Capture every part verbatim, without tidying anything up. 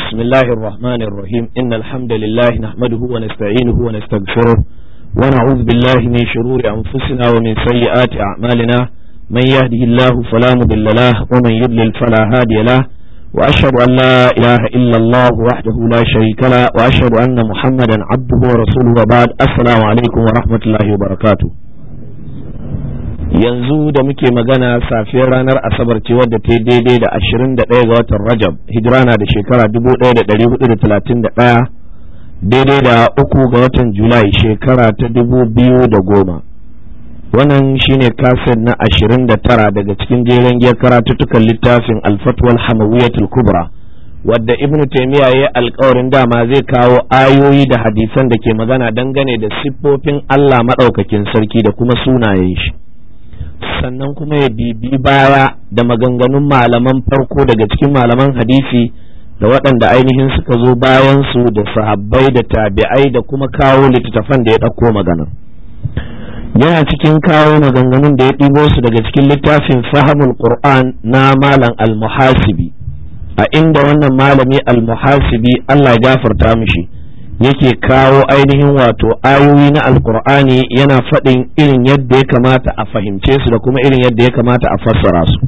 بسم الله الرحمن الرحيم إن الحمد لله نحمده ونستعينه ونستغفره ونعوذ بالله من شرور أنفسنا ومن سيئات أعمالنا من يهده الله فلا مضل له ومن يضلل فلا هادي له وأشهد أن لا إله إلا الله وحده لا شريك له وأشهد أن محمدا عبده ورسوله وبعد السلام عليكم ورحمة الله وبركاته. yanzu da muke magana safiyar ranar asabar ce wadda ta yi daidai da ashirin da ɗaya ga watan rajab hijira na da shekara dubu ɗaya da ɗari hudu da talatin da ɗaya daidai da uku ga watan julai shekara ta dubu biyu da goma. Wannan shine kaset na ashirin da tara daga cikin jeren giyar karatuttukan littafin alfatwal hamawiyatul kubra wadda ibnu taymiya ya alkawarin dama zai kawo ayoyi da hadisan da ke magana dangane da siffofin Allah maɗaukakin sarki da kuma sunayen shi, sannan kuma ya bibi baya da maganganun malaman farko daga cikin malaman hadisi da waɗanda ainihin suka zo bayan su da sahabbai da tabi'ai da kuma kawo littattafan da ya ɗauko magana. Yana cikin kawo maganganun da ya ɗibo su daga cikin littafin fahimul qur'an na malam al-muhasibi, a inda wannan malami al-muhasibi Allah ya gafarta mishi yake kawo ainihin wato ayoyi na alkur'ani yana faɗin irin yadda ya kamata a fahimce su da kuma irin yadda ya kamata a fassara su.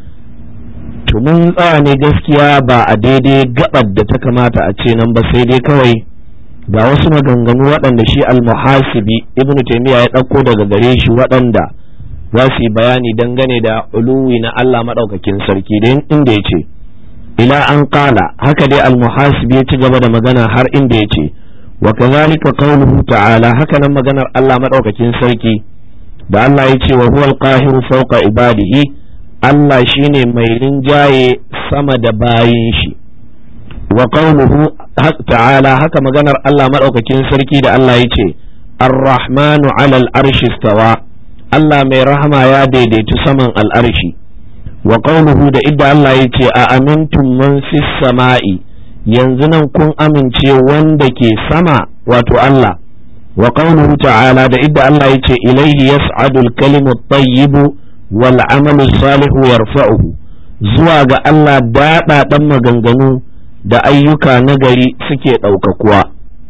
To mun tsaya ne gaskiya ba a daidai gabar da ta kamata a ce nan ba, sai dai kawai ga wasu maganganu waɗanda shi almuhasibi ibn taymiya ya ɗauko daga gare shi waɗanda za su yi bayani dangane da uluwi na Allah maɗaukakin sarki, da inda ya ce ila an qala, haka dai almuhasibi ya ci gaba da magana har inda ya ce wa kazalika qawluhu ta'ala, haka nan maganar Allah madaukakin sarki da Allah ya ce wa huwal qahiru fawqa ibadihi, Allah shine mai rinjaye sama da bayin shi. Wa qawluhu ta'ala, haka maganar Allah madaukakin sarki da Allah ya ce ar-rahmanu 'alal arshi istawa, Allah mai rahama ya daidaitu saman al'arshi. Wa qawluhu da idda Allah ya ce a amintum man fis sama'i, yanzu nan kun amince wanda ke sama wato Allah. Wa qawluhu ta'ala da idda Allah ya ce ilaihi yas'adul kalimu tayyibu wal amalu salihu yarfa'uhu, zuwa ga Allah daɗa ɗan maganganu da ayyuka nagari suke ɗaukakuwa.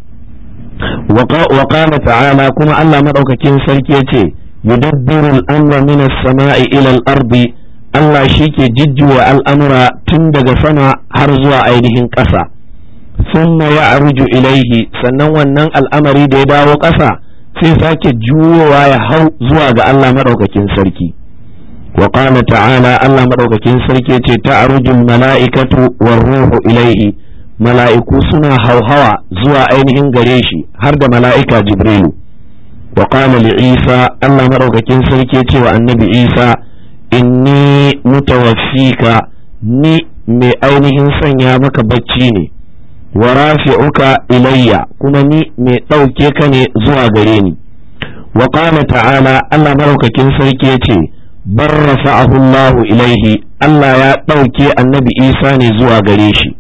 Wa qala ta'ala, kuma Allah madaukakin sarki ya ce yudabbiru al-amra min as-sama'i ila al-ardi, Allah shi ke jijjuwa al'amura tun daga sama har zuwa ainihin ƙasa. Summa ya arju ilaihi, sannan wannan al'amari da ya dawo ƙasa sai sake juyowa ya hau zuwa ga Allah maɗaukakin sarki. Wa qala ta'ala, Allah maɗaukakin sarki ce ta'arujul mala'ikatu war ruhu ilaihi, mala'iku suna hauhawa zuwa ainihin gare shi har da mala'ika Jibrilu. Wa qala li Isa, Allah maɗaukakin sarki ce wa annabi Isa inni mutawaffika, ni mai ainihin sanya maka bacci ne, wa rafi'uka ilayya, kuma ni mai ɗauke ka ne zuwa gare ni. Wa qala ta'ala, Allah maraukakin sarki ya ce bar rafa'ahu Allah ilaihi, Allah ya ɗauke annabi Isa ne zuwa gare shi.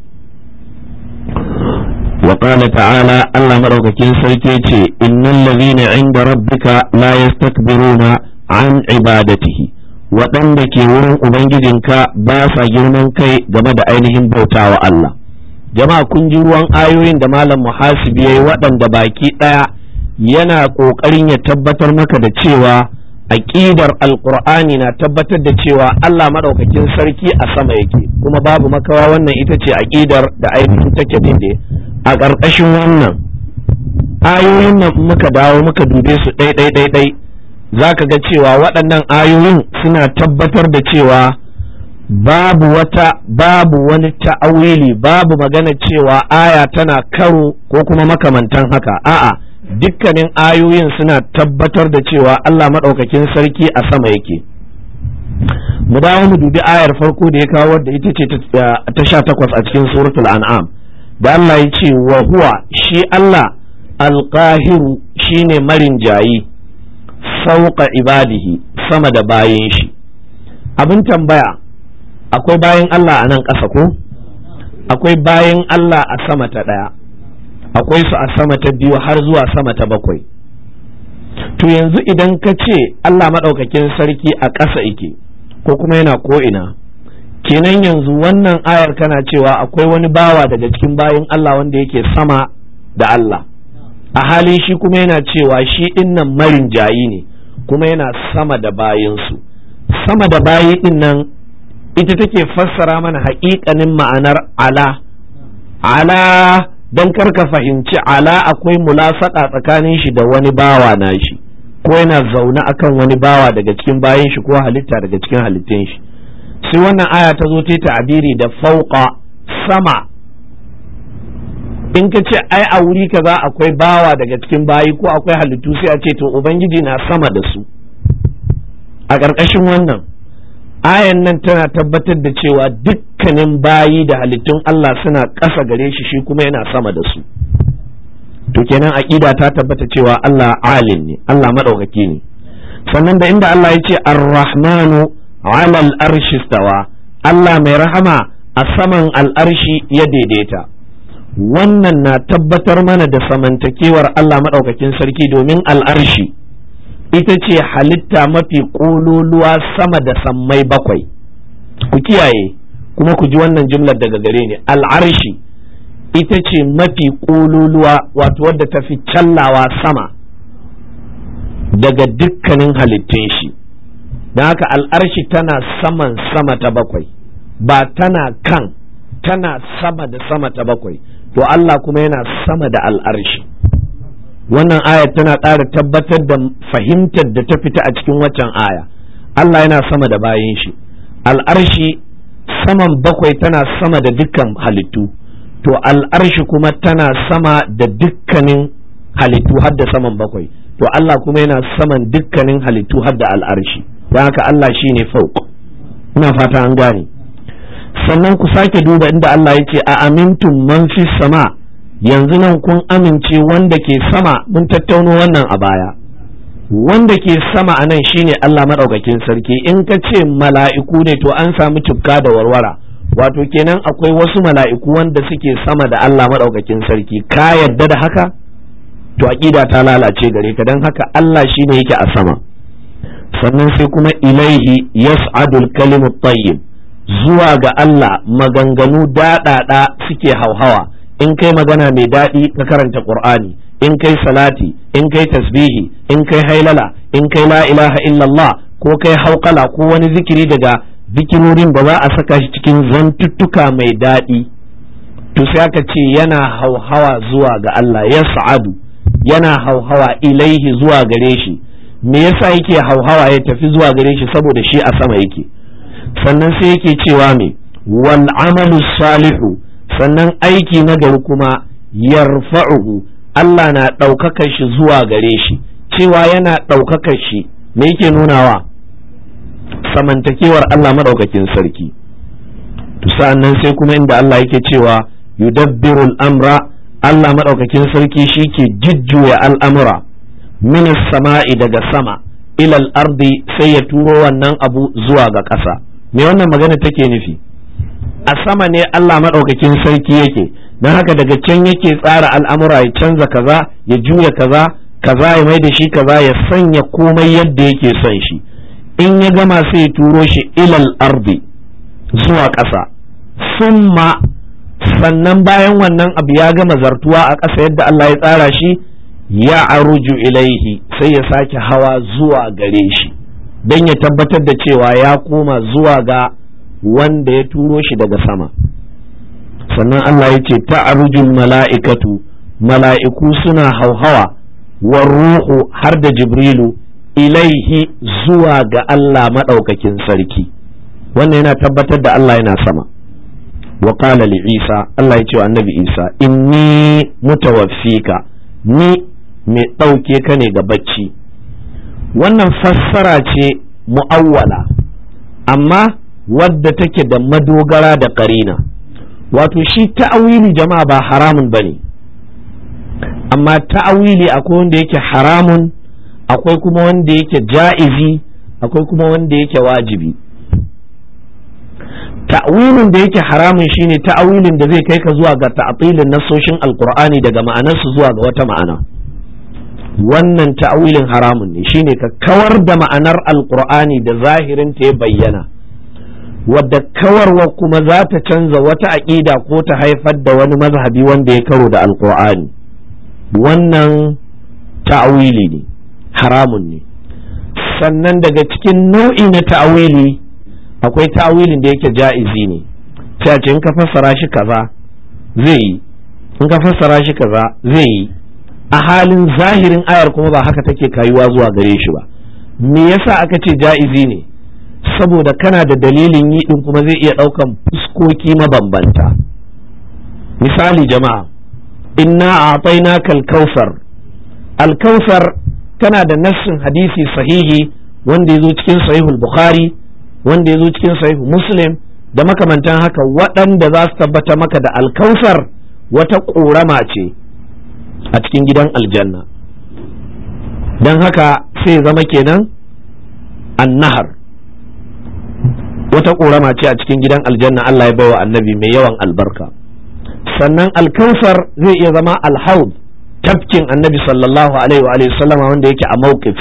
Wa qala ta'ala, Allah maraukakin sarki ya ce innal ladhina 'inda rabbika la yastakbiruna an ibadatihi, waɗanda ke wurin Ubangijinka ba sa girman kai game da ainihin bautawa Allah. Jama'a kun ji ruwan ayoyin da Malam Muhasibi ya yi waɗanda baki ɗaya yana ƙoƙarin ya tabbatar maka da cewa aƙidar Alƙur'ani na tabbatar da cewa Allah maɗaukakin sarki a sama yake, kuma babu makawa wannan ita ce aƙidar da ainihin take daidai. A ƙarƙashin wannan ayoyin nan muka dawo muka dube su ɗai ɗai ɗai ɗai za ka ga cewa waɗannan ayoyin suna tabbatar da cewa babu wata babu wani ta'awili, babu magana cewa aya tana karo ko kuma makamantan haka. A'a, dukkanin ayoyin suna tabbatar da cewa Allah maɗaukakin sarki a sama yake. Mu dawo mu dubi ayar farko da ya kawo wadda ita ce ta sha takwas a cikin suratul an'am, da Allah ya ce wa huwa, shi Allah alqahiru, shine marinjayi, fauqa ibadihi, sama da bayin shi. Abin tambaya, akwai bayin Allah a nan ƙasa ko? Akwai bayin Allah a sama ta ɗaya, akwai su a sama ta biyu har zuwa sama ta bakwai. To yanzu idan ka ce Allah maɗaukakin sarki a ƙasa yake ko kuma yana ko'ina, kenan yanzu wannan ayar kana cewa akwai wani bawa daga cikin bayin Allah wanda yake sama da Allah, a halin shi kuma yana cewa shi dinnan marin jayi ne kuma yana sama da bayinsu. Sama da bayi dinnan ita take fassara mana haƙiƙanin ma'anar ala. Ala don karka fahimci ala akwai mulasaka tsakanin shi da wani bawa na shi, ko yana zaune akan wani bawa daga cikin bayin shi ko halitta daga cikin halittun shi. Sai wannan aya ta zo ta ta'abiri da fauqa, sama. In ka ce ai a wuri kaza akwai bawa daga cikin bayi ko akwai halittu, sai a ce to ubangiji na sama da su. A ƙarƙashin wannan ayan nan tana tabbatar da cewa dukkanin bayi da halittun Allah suna ƙasa gare shi, shi kuma yana sama da su. To kenan aqida ta tabbata cewa Allah alim ne, Allah madaukaki ne. Sannan da inda Allah ya ce ar-rahmanu ala al-arshi stawa, Allah mai rahama a saman al'arshi ya daidaita. Wannan na tabbatar mana da samantakewar Allah madaukakin sarki, domin al'arshi ita ce halitta mafi ƙololuwa sama da sammai bakwai. Ku kiyaye kuma ku ji wannan jumlar daga gare ni, al'arshi ita ce mafi ƙololuwa, wato wadda ta fi callawa sama daga dukkanin halittun shi. Don haka al'arshi tana saman sama ta bakwai, ba tana kan, tana sama da sama ta bakwai. To Allah kuma yana sama da al'arshi. Wannan aya tana ƙara tabbatar da fahimtar da ta fita a cikin waccan aya. Allah yana sama da bayin shi. Al'arshi saman bakwai tana sama da dukkan halittu. To al'arshi kuma tana sama da dukkanin halittu har da saman bakwai. To Allah kuma yana saman dukkanin halittu har da al'arshi. Don haka Allah shi ne fauq. Ina fata an gane. Sannan ku sake duba inda Allah ya ce a amintum man fi sama, yanzu nan kun amince wanda ke sama. Mun tattauno wannan a baya. Wanda ke sama a nan shine Allah maɗaukakin sarki. In ka ce mala'iku ne to an samu tufka da warwara, wato kenan akwai wasu mala'iku wanda suke sama da Allah maɗaukakin sarki. Ka yadda da haka? To aƙida ta lalace gare ka, don haka Allah shine yake a sama. Sannan sai kuma ilaihi yas'adul kalimut tayyib, zuwa ga Allah maganganu daɗaɗa suke hauhawa. In kai magana mai daɗi ka karanta Qur'ani, in kai salati, in kai tasbihi, in kai hailala, in kai la ilaha illallah, ko kai hauƙala ko wani zikiri daga zikirorin da za a saka shi cikin zantuttuka mai daɗi, to sai aka ce yana hauhawa zuwa ga Allah, yas'adu, yana hauhawa ilaihi zuwa gare shi. Me yasa yake hauhawa ya tafi zuwa gare shi? Saboda shi a sama yake. Sannan sai yake cewa me, wal amalu salihu, sannan aiki na gari kuma yarfa'uhu, Allah na ɗaukakar shi zuwa gare shi. Cewa yana ɗaukakar shi me yake nunawa? Samantakewar Allah madaukakin sarki. To sannan sai kuma inda Allah yake cewa yudabbirul amra, Allah madaukakin sarki shi ke jujjuya al'amura min sama'i daga sama ilal ardi, sai ya turo wannan abu zuwa ga ƙasa. Me wannan magana take nufi? A sama ne Allah maɗaukakin sarki yake, don haka daga can yake tsara al'amura, ya canza kaza, ya juya kaza, kaza ya mai da shi kaza, ya sanya komai yadda yake son shi. In ya gama sai ya turo shi ilal ardi zuwa ƙasa. Summa, sannan bayan wannan abu ya gama zartuwa a ƙasa yadda Allah ya tsara shi, ya aruju ilaihi, sai ya sake hawa zuwa gare shi, don ya tabbatar da cewa ya koma zuwa ga wanda ya turo shi daga sama. Sannan Allah ya ce ta'arujul mala'ikatu, mala'iku suna hauhawa, wa ruhu har da Jibrilu, ilaihi zuwa ga Allah maɗaukakin sarki. Wannan yana tabbatar da Allah yana sama. Wa qala li Isa, Allah ya ce wa annabi Isa, inni mutawaffika, ni mai ɗauke ka ne ga bacci. Wannan fassara ce mu'awwala, amma wadda take da madogara da ƙarina. Wato shi ta'awili jama'a ba haramun bane, amma ta'awili akwai wanda yake haramun, akwai kuma wanda yake ja'izi, akwai kuma wanda yake wajibi. Ta'awilin da yake haramun shine ta'awilin da zai kai ka zuwa ga ta'atilin nasoshin alqur'ani daga ma'anarsu zuwa ga wata ma'ana. Wannan ta'awilin haramun ne, shine ka kawar da ma'anar alqur'ani da zahirin ta ya bayyana, wadda kawarwa kuma za ta canza wata aƙida ko ta haifar da wani mazhabi wanda ya karo da alƙur'ani, wannan ta'awili ne, haramun ne. Sannan daga cikin nau'i na ta'awili akwai ta'awilin da yake ja'izi ne, sai a ce in ka fassara shi kaza zai yi, in ka fassara shi kaza zai yi, a halin zahirin ayar kuma ba haka take kayuwa zuwa gare shi ba. Me yasa aka ce ja'izi ne? Saboda kana da dalilin yi din kuma zai iya ɗaukan fuskoki mabambanta. Misali jama'a, inna a'tainaka al-kautsar, al-kautsar tana da nassin hadisi sahihi wanda ya zo cikin sahihul bukhari, wanda ya zo cikin sahihu muslim da makamantan haka, waɗanda za su tabbata maka da al-kautsar wata ƙorama ce a cikin gidan aljanna. Don haka sai zama kenan annahar wata ƙorama ce a cikin gidan aljanna Allah ya baiwa annabi mai yawan albarka. Sannan alkausar zai iya zama alhaud, tafkin annabi sallallahu alaihi wa sallama wanda yake a mawqif.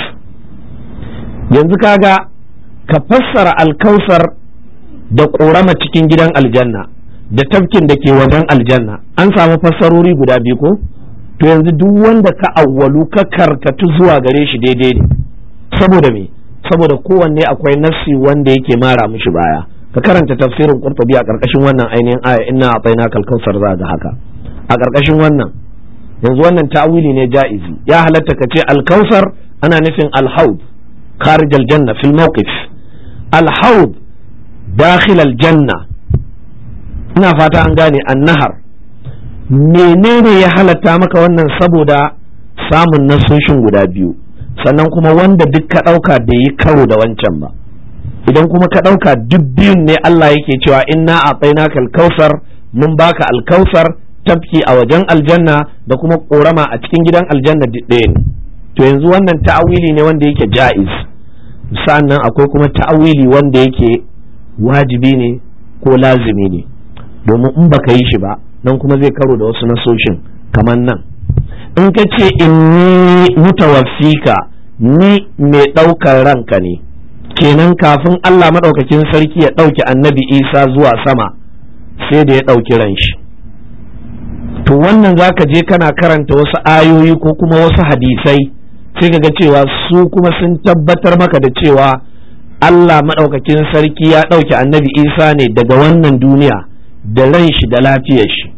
Yanzu kaga ka fassara alkausar da ƙorama cikin gidan aljanna da tafkin da ke wajen aljanna, an samu fassarori guda biyu ko? To yanzu duk wanda ka awwalu ka karkatu zuwa gare shi daidai ne. Saboda me? Saboda kowanne akwai nassi wanda yake mara mishi baya. Ka karanta tafsirin Qurtubi a karkashin wannan ainihin aya inna a'tainaka al-kautsar za ga haka. A karkashin wannan yanzu wannan ta'wili ne ja'izi. Ya halatta ka ce al-kautsar ana nufin al-haud kharij al-janna fil mawqif. Al-haud dakhil al-janna. Ina fata an gane an-nahar. Menene ya halatta maka wannan? Saboda samun nasoshin guda biyu, sannan kuma wanda duk ka ɗauka bai yi karo da wancan ba. Idan kuma ka ɗauka duk biyun ne Allah yake cewa inna a'tainaka al-kautsar, mun baka al-kautsar, tafki a wajen aljanna da kuma ƙorama a cikin gidan aljanna ɗaya ne. To yanzu wannan ta'awili ne wanda yake ja'iz. Sannan akwai kuma ta'awili wanda yake wajibi ne ko lazimi ne, domin in baka yi shi ba nan kuma zai karo da wasu nasoshin. Kamar nan in ka ce inni mutawaffika, ni mai ɗaukar ranka ne, kenan kafin Allah maɗaukakin sarki ya ɗauki annabi Isa zuwa sama sai da ya ɗauki ran shi. To wannan zaka je kana karanta wasu ayoyi ko kuma wasu hadisai sai ka ga cewa su kuma sun tabbatar maka da cewa Allah maɗaukakin sarki ya ɗauki annabi Isa ne daga wannan duniya da ran shi da lafiyar shi.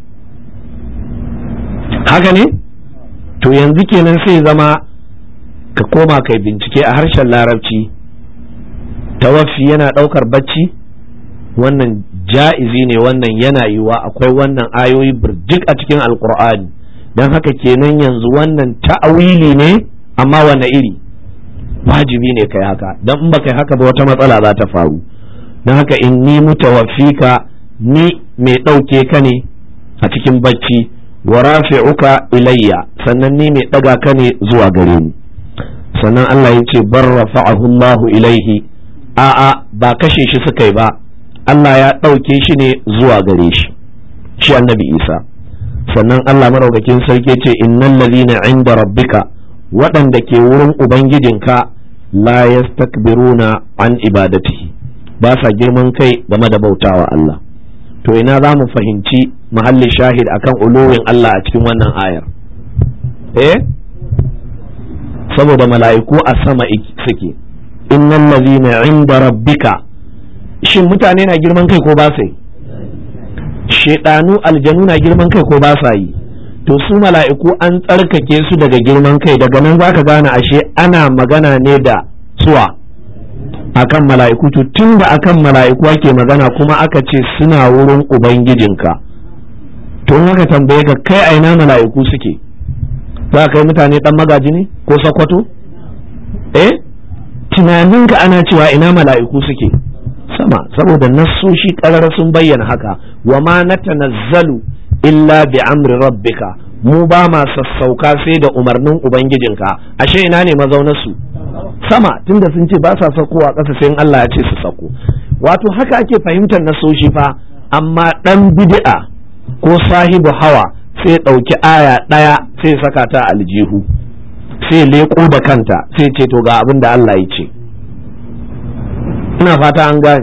Haka ne? To yanzu kenan sai zama ka koma kai bincike a harshen larabci, tawaffi yana ɗaukar bacci, wannan ja'izi ne, wannan yana yiwa, akwai wannan ayoyi birjik a cikin alkur'ani. Don haka kenan yanzu wannan ta'awili ne, amma wane iri? Wajibi ne kai haka, don in ba kai haka ba wata matsala za ta faru. Don haka inni mutawaffika, ni mai ɗauke ka ne a cikin bacci, wa rafi'uka ilayya, sannan ni mai ɗaga ka ne zuwa gare ni. Sannan Allah ya ce bar rafa'ahu Allahu ilaihi, a'a ba kashe shi suka yi ba, Allah ya ɗauke shi ne zuwa gare shi, shi annabi Isa. Sannan Allah maraukakin sarki ce innal ladina inda rabbika, waɗanda ke wurin ubangijinka, la yastakbiruna an ibadatihi, ba sa girman kai game da bautawa Allah. To ina za mu fahimci mahallin shahid akan uluwin Allah a cikin wannan ayar? Eh saboda mala'iku a sama suke. Innal ladhina 'inda rabbika, shin mutane na girman kai ko ba sa yi? Shedanu aljanu na girman kai ko ba sa yi? To su mala'iku an tsarkake su daga girman kai. Daga nan zaka gane ashe ana magana ne da suwa akan mala'iku. To tun da akan mala'iku ake magana kuma aka ce suna wurin ubangijinka, to in aka tambaye ka kai aina mala'iku suke, za ka kai mutane dan magaji ne ko Sokoto? Eh tunaninka ana cewa ina mala'iku suke? Sama, saboda nassoshi karara sun bayyana haka. Wa ma natanazzalu illa bi amri rabbika, mu ba ma sassauka sai da umarnin ubangijinka. Ashe ina ne mazaunarsu? Sama, tunda sun ce ba sa sakowa ƙasa sai in Allah ya ce su sako. Wato haka ake fahimtar nasoshi fa, amma dan bid'a ko sahibu hawa sai ɗauki aya ɗaya sai saka ta aljihu, sai leko da kanta sai ce to ga abin da Allah ya ce. Ina fata an gane,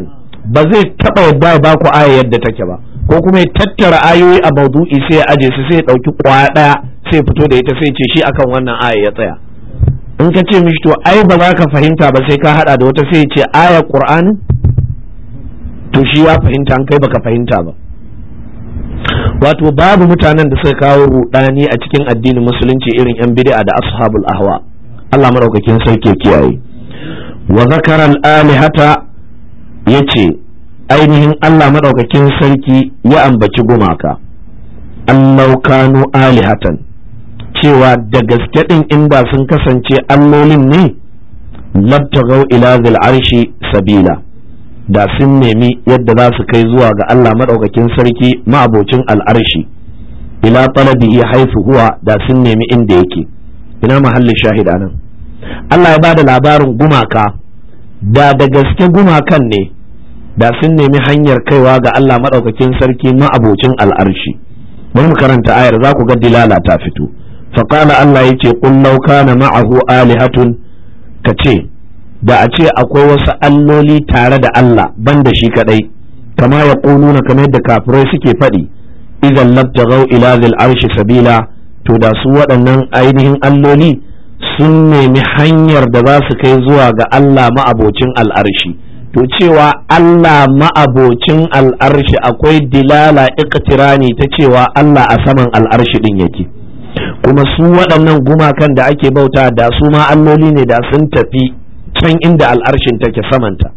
ba zai taba yadda ya baku aya yadda take ba, ko kuma ya tattara ayoyi a maudu'i sai ya aje su sai ya dauki kwaya daya sai fito da ita sai ce shi akan wannan aya ya tsaya. In ka ce mishi to ai ba za ka fahimta ba sai ka hada da wata, sai ya ce aya Qur'ani, to shi ya fahimta an kai baka fahimta ba. Wato babu mutanen da suka kawo rudani a cikin addinin musulunci irin yan bid'a da ashabul ahwa. Allah madaukakin sarki kiyaye. Wa zakara al-alihata, yace ainihin Allah madaukakin sarki ya ambaci gumaka, allau kanu alihatan, cewa da gaske din inda sun kasance allolin ne, labtaghaw ila zil arshi sabila, da sun nemi yadda za su kai zuwa ga Allah madaukakin sarki ma'abocin al'arshi, ila talabihi haythu huwa, da sun nemi inda yake. Ina mahallin shahida nan, Allah ya bada labarin gumaka, da da gaske gumakan ne da sun nemi hanyar kaiwa ga Allah madaukakin sarki ma'abocin al'arshi. Bari mu karanta ayar za ku ga dilala ta fito. Faqala Allah yace qul law kana ma'ahu alihatun, kace da a ce akwai wasu alloli tare da Allah banda shi kadai, kama ya ƙununa kamar yadda kafirai suke faɗi, idan labtaghaw ila zil arshi sabila, to da su waɗannan ainihin alloli sun nemi hanyar da za su kai zuwa ga Allah ma'abocin al'arshi. To cewa Allah ma'abocin al'arshi akwai dilala iqtirani ta cewa Allah a saman al'arshi din yake, kuma su waɗannan gumakan da ake bauta da su ma alloli ne da sun tafi can inda al'arshin take samanta.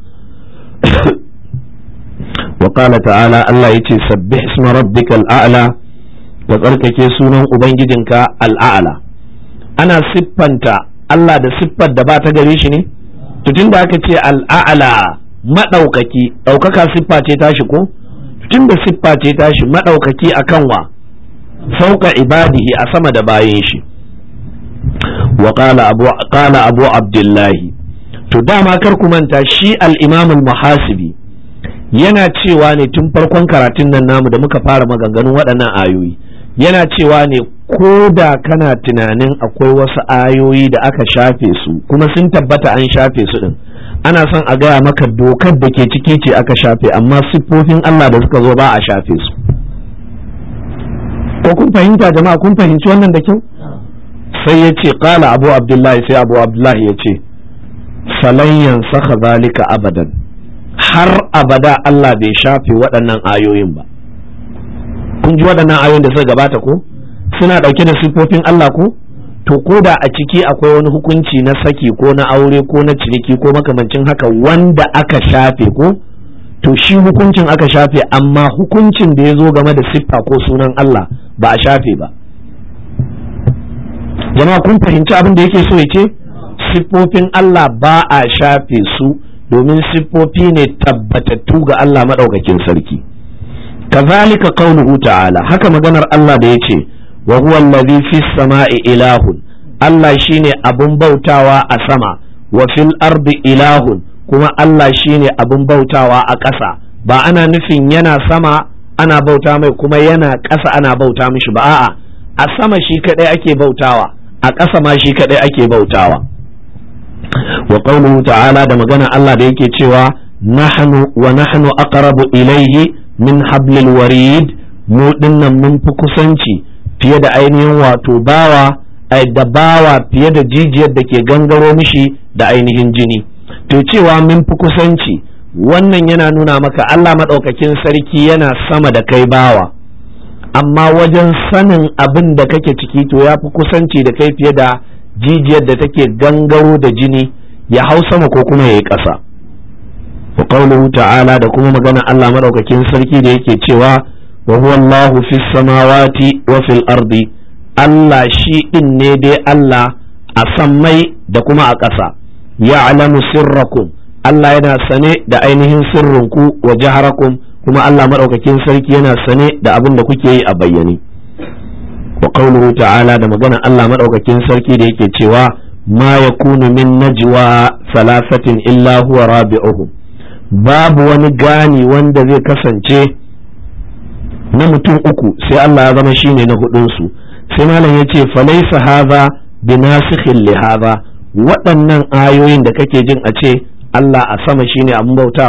Wa qala ta'ala, Allah yace sabbih isma rabbikal a'la, wa tsarkake sunan ubangijinka al'a'la. Ana siffanta Allah da siffar da ba ta gare shi ne? To tunda aka ce al'a'la madaukaki, daukaka siffa ce tashi ko? Tunda siffa ce tashi madaukaki akan wa? Fauka ibadihi, a sama da bayin shi. Wa qala abu qala abu abdullahi, to dama kar ku manta shi al-imam al-muhasibi yana cewa ne tun farkon karatun nan namu da muka fara maganganun waɗannan ayoyi, yana cewa ne ko da kana tunanin akwai wasu ayoyi da aka shafe su kuma sun tabbata an shafe su din, ana son a gaya maka dokar da ke ciki ce aka shafe, amma siffofin Allah da suka zo ba a shafe su. Ko kun fahimta jama'a, kun fahimci wannan da kyau? Sai ya ce qala abu abdullahi, sai abu abdullahi ya ce falan yansakha zalika abadan, har abada Allah bai shafe waɗannan ayoyin ba. Kun ji waɗannan ayoyin da suka gabata ko suna ɗauke da siffofin Allah ko? To ko da a ciki akwai wani hukunci na saki ko na aure ko na ciniki ko makamancin haka wanda aka shafe ko, to shi hukuncin aka shafe, amma hukuncin da ya zo game da siffa ko sunan Allah ba a shafe ba. Jama'a kun fahimci abin da yake so ya ce? Siffofin Allah ba a shafe su domin siffofi ne tabbatattu ga Allah madaukakin sarki. Kazalika qauluhu ta'ala, haka maganar Allah da yace wa huwa allazi fis sama'i ilahun, Allah shine abun bautawa a sama, wa fil ardi ilahun, kuma Allah shine abun bautawa a ƙasa. Ba ana nufin yana sama ana bauta mai kuma yana ƙasa ana bauta mishi ba, a'a, a sama shi kadai ake bautawa, a ƙasa ma shi kadai ake bautawa. Wa qawluhu ta'ala, da magana Allah da yake cewa nahnu wa nahnu aqrabu ilayhi min hablil warid, mu dinnan mun fi kusanci fiye da ainihin wato bawa, ai da bawa fiye da jijiyar da ke gangaro mishi da ainihin jini. To cewa mun fi kusanci, wannan yana nuna maka Allah madaukakin sarki yana sama da kai bawa, amma wajen sanin abin da kake ciki to ya fi kusanci da kai fiye da jijiyar da take gangaro da jini ya hau sama ko kuma ya yi ƙasa. wa qawluhu ta'ala, da kuma magana Allah madaukakin sarki da yake cewa wa huwa Allahu fis samawati wa fil ardi, Allah shi din ne dai Allah a sammai da kuma a ƙasa. Ya'lamu sirrakum, Allah yana sane da ainihin sirrinku, wa jaharakum, kuma Allah madaukakin sarki yana sane da abin da kuke yi a bayyane. wa qawluhu ta'ala, da magana Allah madaukakin sarki da yake cewa ma yakunu min najwa salasatin illa huwa rabi'uhum, babu wani gani wanda zai kasance na mutum uku sai Allah ya zama shine na hudun su. Sai malam yace falaysa hadha binasikhin li hadha, waɗannan ayoyin da kake jin a ce Allah a sama shine abin bautawa,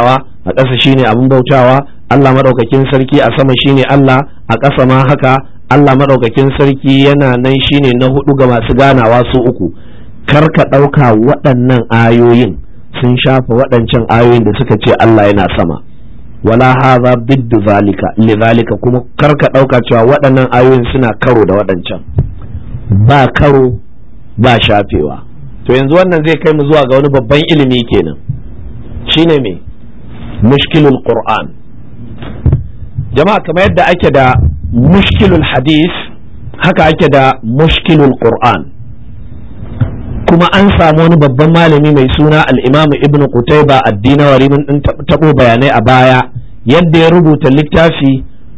a ƙasa shine abin bautawa, Allah madaukakin sarki a sama shine Allah, a ƙasa ma haka, Allah madaukakin sarki yana nan shine na hudu ga masu ganawa su uku. Kar ka ɗauka waɗannan ayoyin sun shafa waɗancan ayoyin da suka ce Allah yana sama, wala hadha biddu zalika lidhalika, kuma kar ka ɗauka cewa waɗannan ayoyin suna karo da waɗancan, ba karo ba shafewa. To yanzu wannan zai kai mu zuwa ga wani babban ilimi kenan, shine me mushkilul qur'an. Jama'a, kamar yadda ake da mushkilul hadith haka ake da mushkilul qur'an. Kuma an samu wani babban malami mai suna al-imam ibn qutayba ad-dinawari, mun din tabo bayanai a baya yadda ya rubuta littafi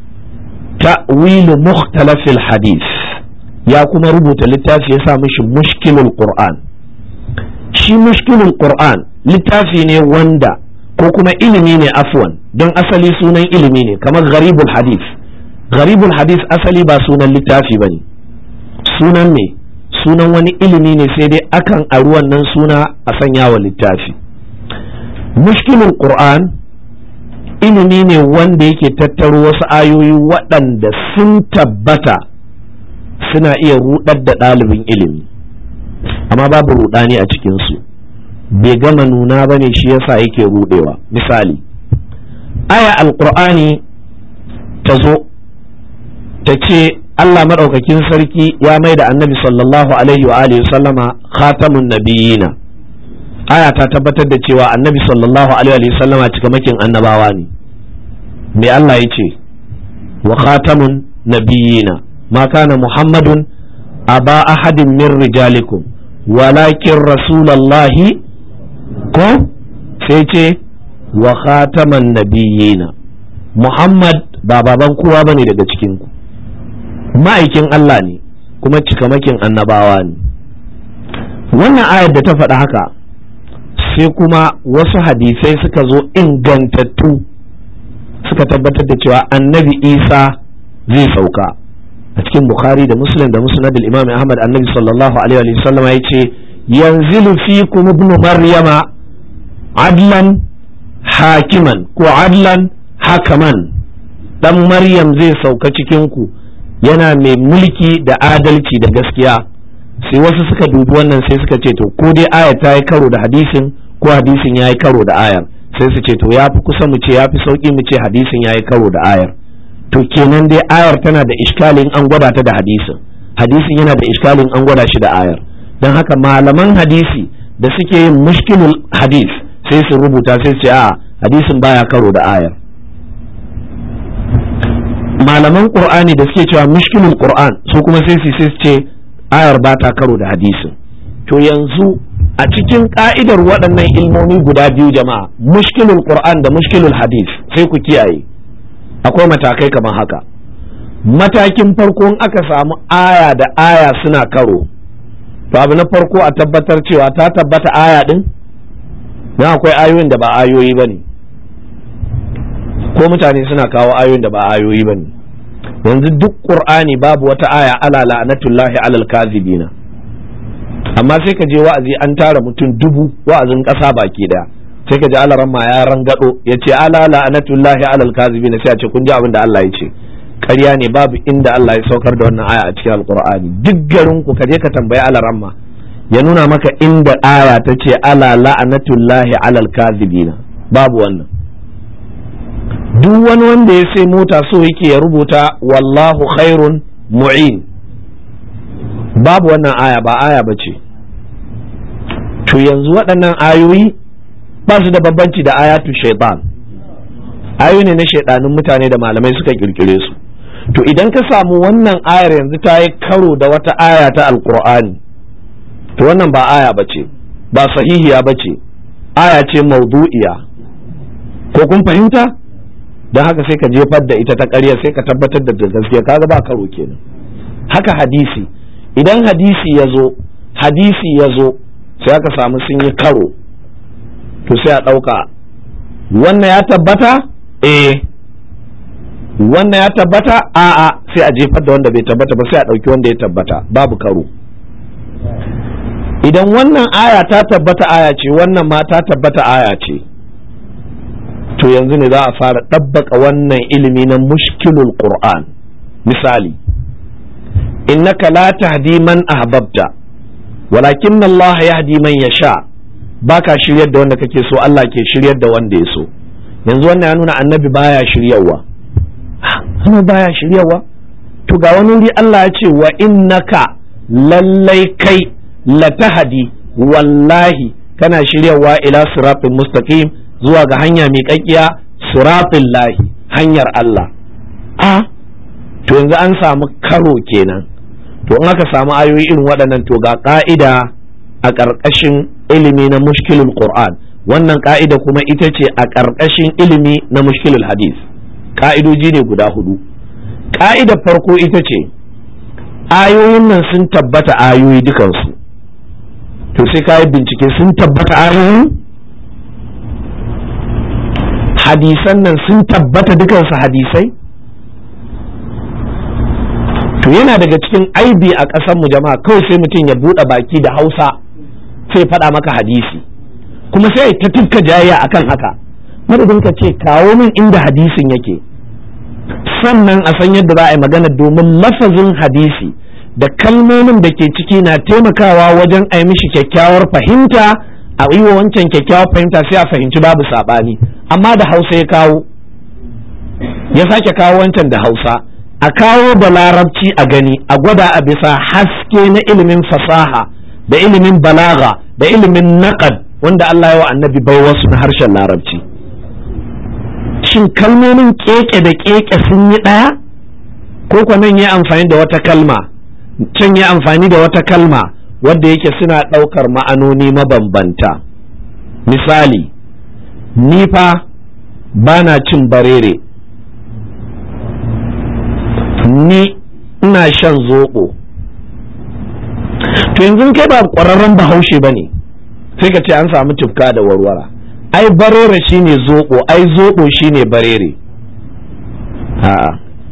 ta'wil mukhtalafil hadith, ya kuma rubuta littafi ya sa mishi mushkilul qur'an. Shi mushkilul qur'an littafi ne wanda, ko kuma ilimi ne afwan, don asali sunan ilimi ne kamar gharibul hadith. Gharibul hadith asali ba sunan littafi bane, sunan me sunan wani ilimi ne, sai dai akan ari wannan suna a sanya wa littafi. Mushkilul qur'an ilimi ne wanda yake tattaro wasu ayoyi waɗanda sun tabbata suna iya rudar da ɗalibin ilimi, amma babu rudani a cikinsu, bai gama nuna ba ne, shi yasa yake rudewa. Misali, aya alqur'ani ta zo ta ce Allah madaukakin sarki ya mai da annabi sallallahu alaihi wa alihi sallama khatamun nabiyina. Aya ta tabbatar da cewa annabi sallallahu alaihi wa sallama cikamakin annabawa ne. Me Allah ya ce? Wa khatamun nabiyina ma kana muhammadun aba ahadin min rijalikum walakin rasulallahi, ko sai ce wa khataman nabiyina, Muhammad ba baban kowa bane daga cikin ku, ma'aikin Allah ne kuma cikamakin annabawa ne. Wannan ayar da ta faɗa haka, sai kuma wasu hadisai suka zo ingantattu suka tabbatar da cewa annabi Isa zai sauka. A cikin Bukhari da Muslim da Musnad al-Imam Ahmad, annabi sallallahu alaihi wa sallam ya ce yanzilu fikum ibn maryama adlan hakiman ko adlan hakaman, dan Maryam zai sauka cikin ku yana mai mulki da adalci da gaskiya. Sai wasu suka dubi wannan sai suka ce to ko dai aya ta yi karo da hadisin ko hadisin ya yi karo da ayar, sai su ce to ya fi kusa mu ce ya fi sauki mu ce hadisin ya yi karo da ayar. To kenan dai ayar tana da iskalin an gwada ta da hadisin, hadisin yana da iskalin an gwada shi da ayar. Don haka malaman hadisi da suke yin mushkilul hadis sai su rubuta sai su ce a hadisin baya karo da ayar. Malaman qur'ani da suke cewa mushkilul qur'an su kuma sai su sai su ce ayar ba ta karo da hadisin. To yanzu a cikin ka'idar waɗannan ilmomi guda biyu jama'a, mushkilul qur'an da mushkilul hadis, sai ku kiyaye akwai matakai kamar haka. Matakin farko in aka samu aya da aya suna karo, to abu na farko a tabbatar cewa ta tabbata aya din, dan akwai ayoyin da ba ayoyi bane, ko mutane suna kawo ayoyin da ba ayoyi bane. Yanzu duk qur'ani babu wata aya ala la'natullahi alal kazibina, amma sai ka je wa'azi an tara mutum dubu, wa'azin ƙasa baki daya, sai ka ji alaran ma ya rangado ya ce ala la'natullahi alal kazibina, sai a ce kun ji abin da Allah ya ce. Ƙarya ne, babu inda Allah ya saukar da wannan aya a cikin alqur'ani. Duk garin ku ka je ka tambayi alaran ma ya nuna maka inda aya ta ce ala la'natullahi alal kazibina, babu wannan. Duk wani wanda ya sai mota so yake ya rubuta wallahu khairun mu'in, babu wannan aya, ba aya bace. To yanzu waɗannan ayoyi ba su da bambanci da ayatu shaitan, ayoyi ne na shaidanin mutane da malamai suka kirkire su. To idan ka samu wannan ayar yanzu ta yi karo da wata aya ta alqur'ani, to wannan ba aya bace, ba sahihiya bace, aya ce maudu'iya. Ko kun fahimta? Don haka sai ka jefar da ita ta ƙarya, sai ka tabbatar da gaskiya, kaga ba karo kenan. Haka hadisi, idan hadisi ya zo hadisi ya zo sai aka samu sun yi karo, to sai a ɗauka wannan ya tabbata, eh wannan ya tabbata, a'a, sai a jefar da wanda bai tabbata ba, sai a ɗauki wanda ya tabbata, babu karo. Idan wannan aya ta tabbata aya ce, wannan ma ta tabbata aya ce, to yanzu ne za a fara ɗabbaka wannan ilimi na mushkilul qur'an. misali, innaka la tahdi man ahbabta walakin Allah yahdi man yasha. Baka shiryar da wanda kake so, Allah ke shiryar da wanda ya so. Yanzu wannan ya nuna annabi baya shiryawa, kuma baya shiryawa. To ga wani wuri Allah ya ce wa innaka lallai kai latahdi, wallahi kana shiryawa ila siratin mustaqim, zuwa ga hanya mai kakkiya, siratin lahi, hanyar Allah. A to yanzu an samu karo kenan. To in aka samu ayoyi irin waɗannan, to ga ƙa'ida a ƙarƙashin ilimi na mushkilul Qur'an. Wannan ƙa'ida kuma ita ce a ƙarƙashin ilimi na mushkilul hadis. Ƙa'idoji ne guda hudu. Ƙa'idar farko ita ce ayoyin nan sun tabbata ayoyi dukansu. To sai ka yi bincike, sun tabbata ayoyi? Hadisan nan sun tabbata dukansu hadisai? To yana daga cikin aibi a ƙasar mu jama'a, kawai sai mutum ya buɗe baki da Hausa sai faɗa maka hadisi, kuma sai ta tufka jayayya akan haka. Madadin ka ce kawo min inda hadisin yake, sannan a san yadda za a yi magana, domin lafazin hadisi da kalmomin da ke ciki na taimakawa wajen a yi mishi kyakkyawar fahimta, a yi wa wancan kyakkyawar fahimta sai a fahimci babu saɓani. Amma da Hausa ya kawo, ya sake kawo wancan da Hausa, a kawo da larabci a gani, a gwada a bisa haske na ilimin fasaha da ilimin balaga da ilimin naqad wanda Allah ya wa annabi bai wasu na harshen larabci. Shin kalmomin keke da keke sun yi ɗaya, ko kuwa nan ya amfani da wata kalma, can ya amfani da wata kalma wadda yake suna ɗaukar ma'anoni mabambanta. Misali, ni fa ba na cin barere, ni ina shan zoɓo. To yanzu kai ba ƙwararren bahaushe ba ne, sai ka ce an samu tufka da warwara. Ai barere shine zoɓo, ai zoɓo shine barere. A'a,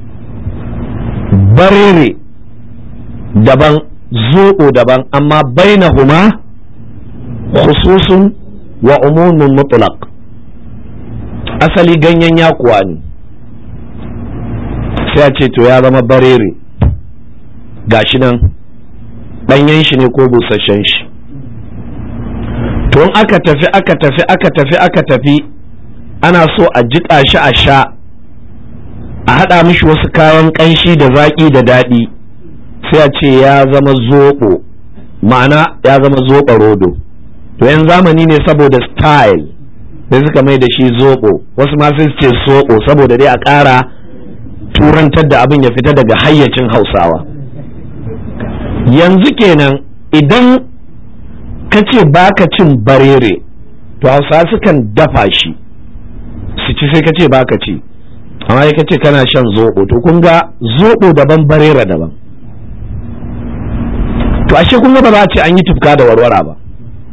barere daban, zoɓo daban, amma bainahuma khususun wa umumun mutlaq. Asali ganyen yakuwa ne, sai a ce to ya zama barere, gashi nan ɗanyen shi ne ko busasshen shi. To in aka tafi aka tafi aka tafi aka tafi ana so a jiƙa shi a sha, a haɗa mishi wasu kayan ƙanshi da zaƙi da daɗi, sai a ce ya zama zoɓo, ma'ana ya zama zoɓa rodo. To yan zamani ne saboda style sai suka mai da shi zoɓo, wasu ma sai su ce soɓo saboda dai a ƙara turantar da abin ya fita daga hayyacin Hausawa. Yanzu kenan idan ka ce baka cin barere, to Hausawa sukan dafa shi su ci, sai ka ce baka ci, amma ka ce kana shan zoɓo. To kun ga zoɓo daban, barere daban. To ashe kun ga ba za a ce an yi tufka da warwara ba.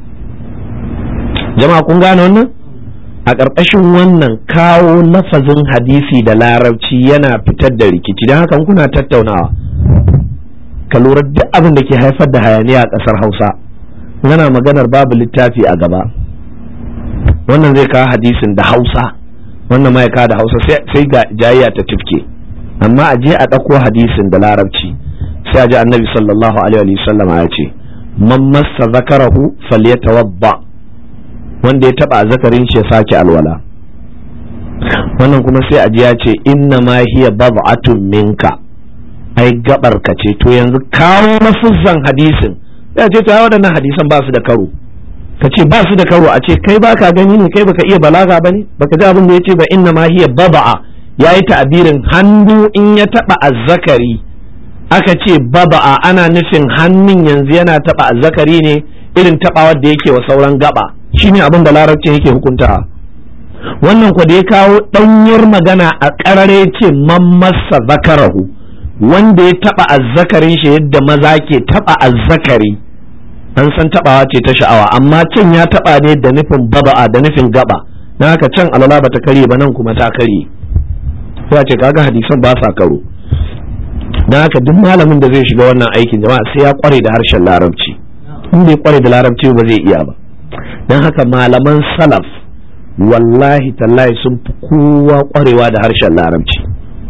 Jama'a kun gane wannan? A ƙarƙashin wannan kawo lafazin hadisi da larabci yana fitar da rikici. Don haka kuna tattaunawa, ka lura duk abin da ke haifar da hayaniya a ƙasar Hausa, yana maganar babu littafi a gaba. Wannan zai kawo hadisin da Hausa, wannan ma ya kawo da Hausa, sai ga jayayya ta tifke. Amma a je a ɗauko hadisin da larabci, sai a ji annabi sallallahu alaihi wa sallam ya ce, man massa zakarahu falyatawadda, wanda ya taba zakarin shi ya sake alwala. Wannan kuma sai aji ya ce inna ma hiya bad'atun minka, ai gabar ka ce. To yanzu kawo lafuzan hadisin, ya ce to waɗannan hadisan ba su da karo, ka ce ba su da karo, a ce kai baka gani ne, kai baka iya balaga bane, baka ji abin da ya ce ba, inna ma hiya bad'a, yayi ta'abirin hannu in ya taba azzakari, aka ce bad'a ana nufin hannun yanzu yana taba azzakari ne irin tabawar da yake wa sauran gaba. Shine abin da larabci yake hukunta. Wannan ku da ya kawo ɗanyar magana a ƙarare ce man massa zakarahu, wanda ya taɓa azzakarin shi yadda maza ke taɓa azzakari, an san taɓawa ce ta sha'awa, amma can ya taɓa ne da nufin baba'a, da nufin gaba. Na haka can alala bata karye ba, nan kuma ta karye. Sai ce kaga hadisan ba sa karo. Na haka duk malamin da zai shiga wannan aikin jama'a sai ya kware da harshen larabci. In bai kware da larabci ba zai iya ba. Don haka malaman salaf wallahi tallahi sun fi kowa ƙwarewa da harshen larabci.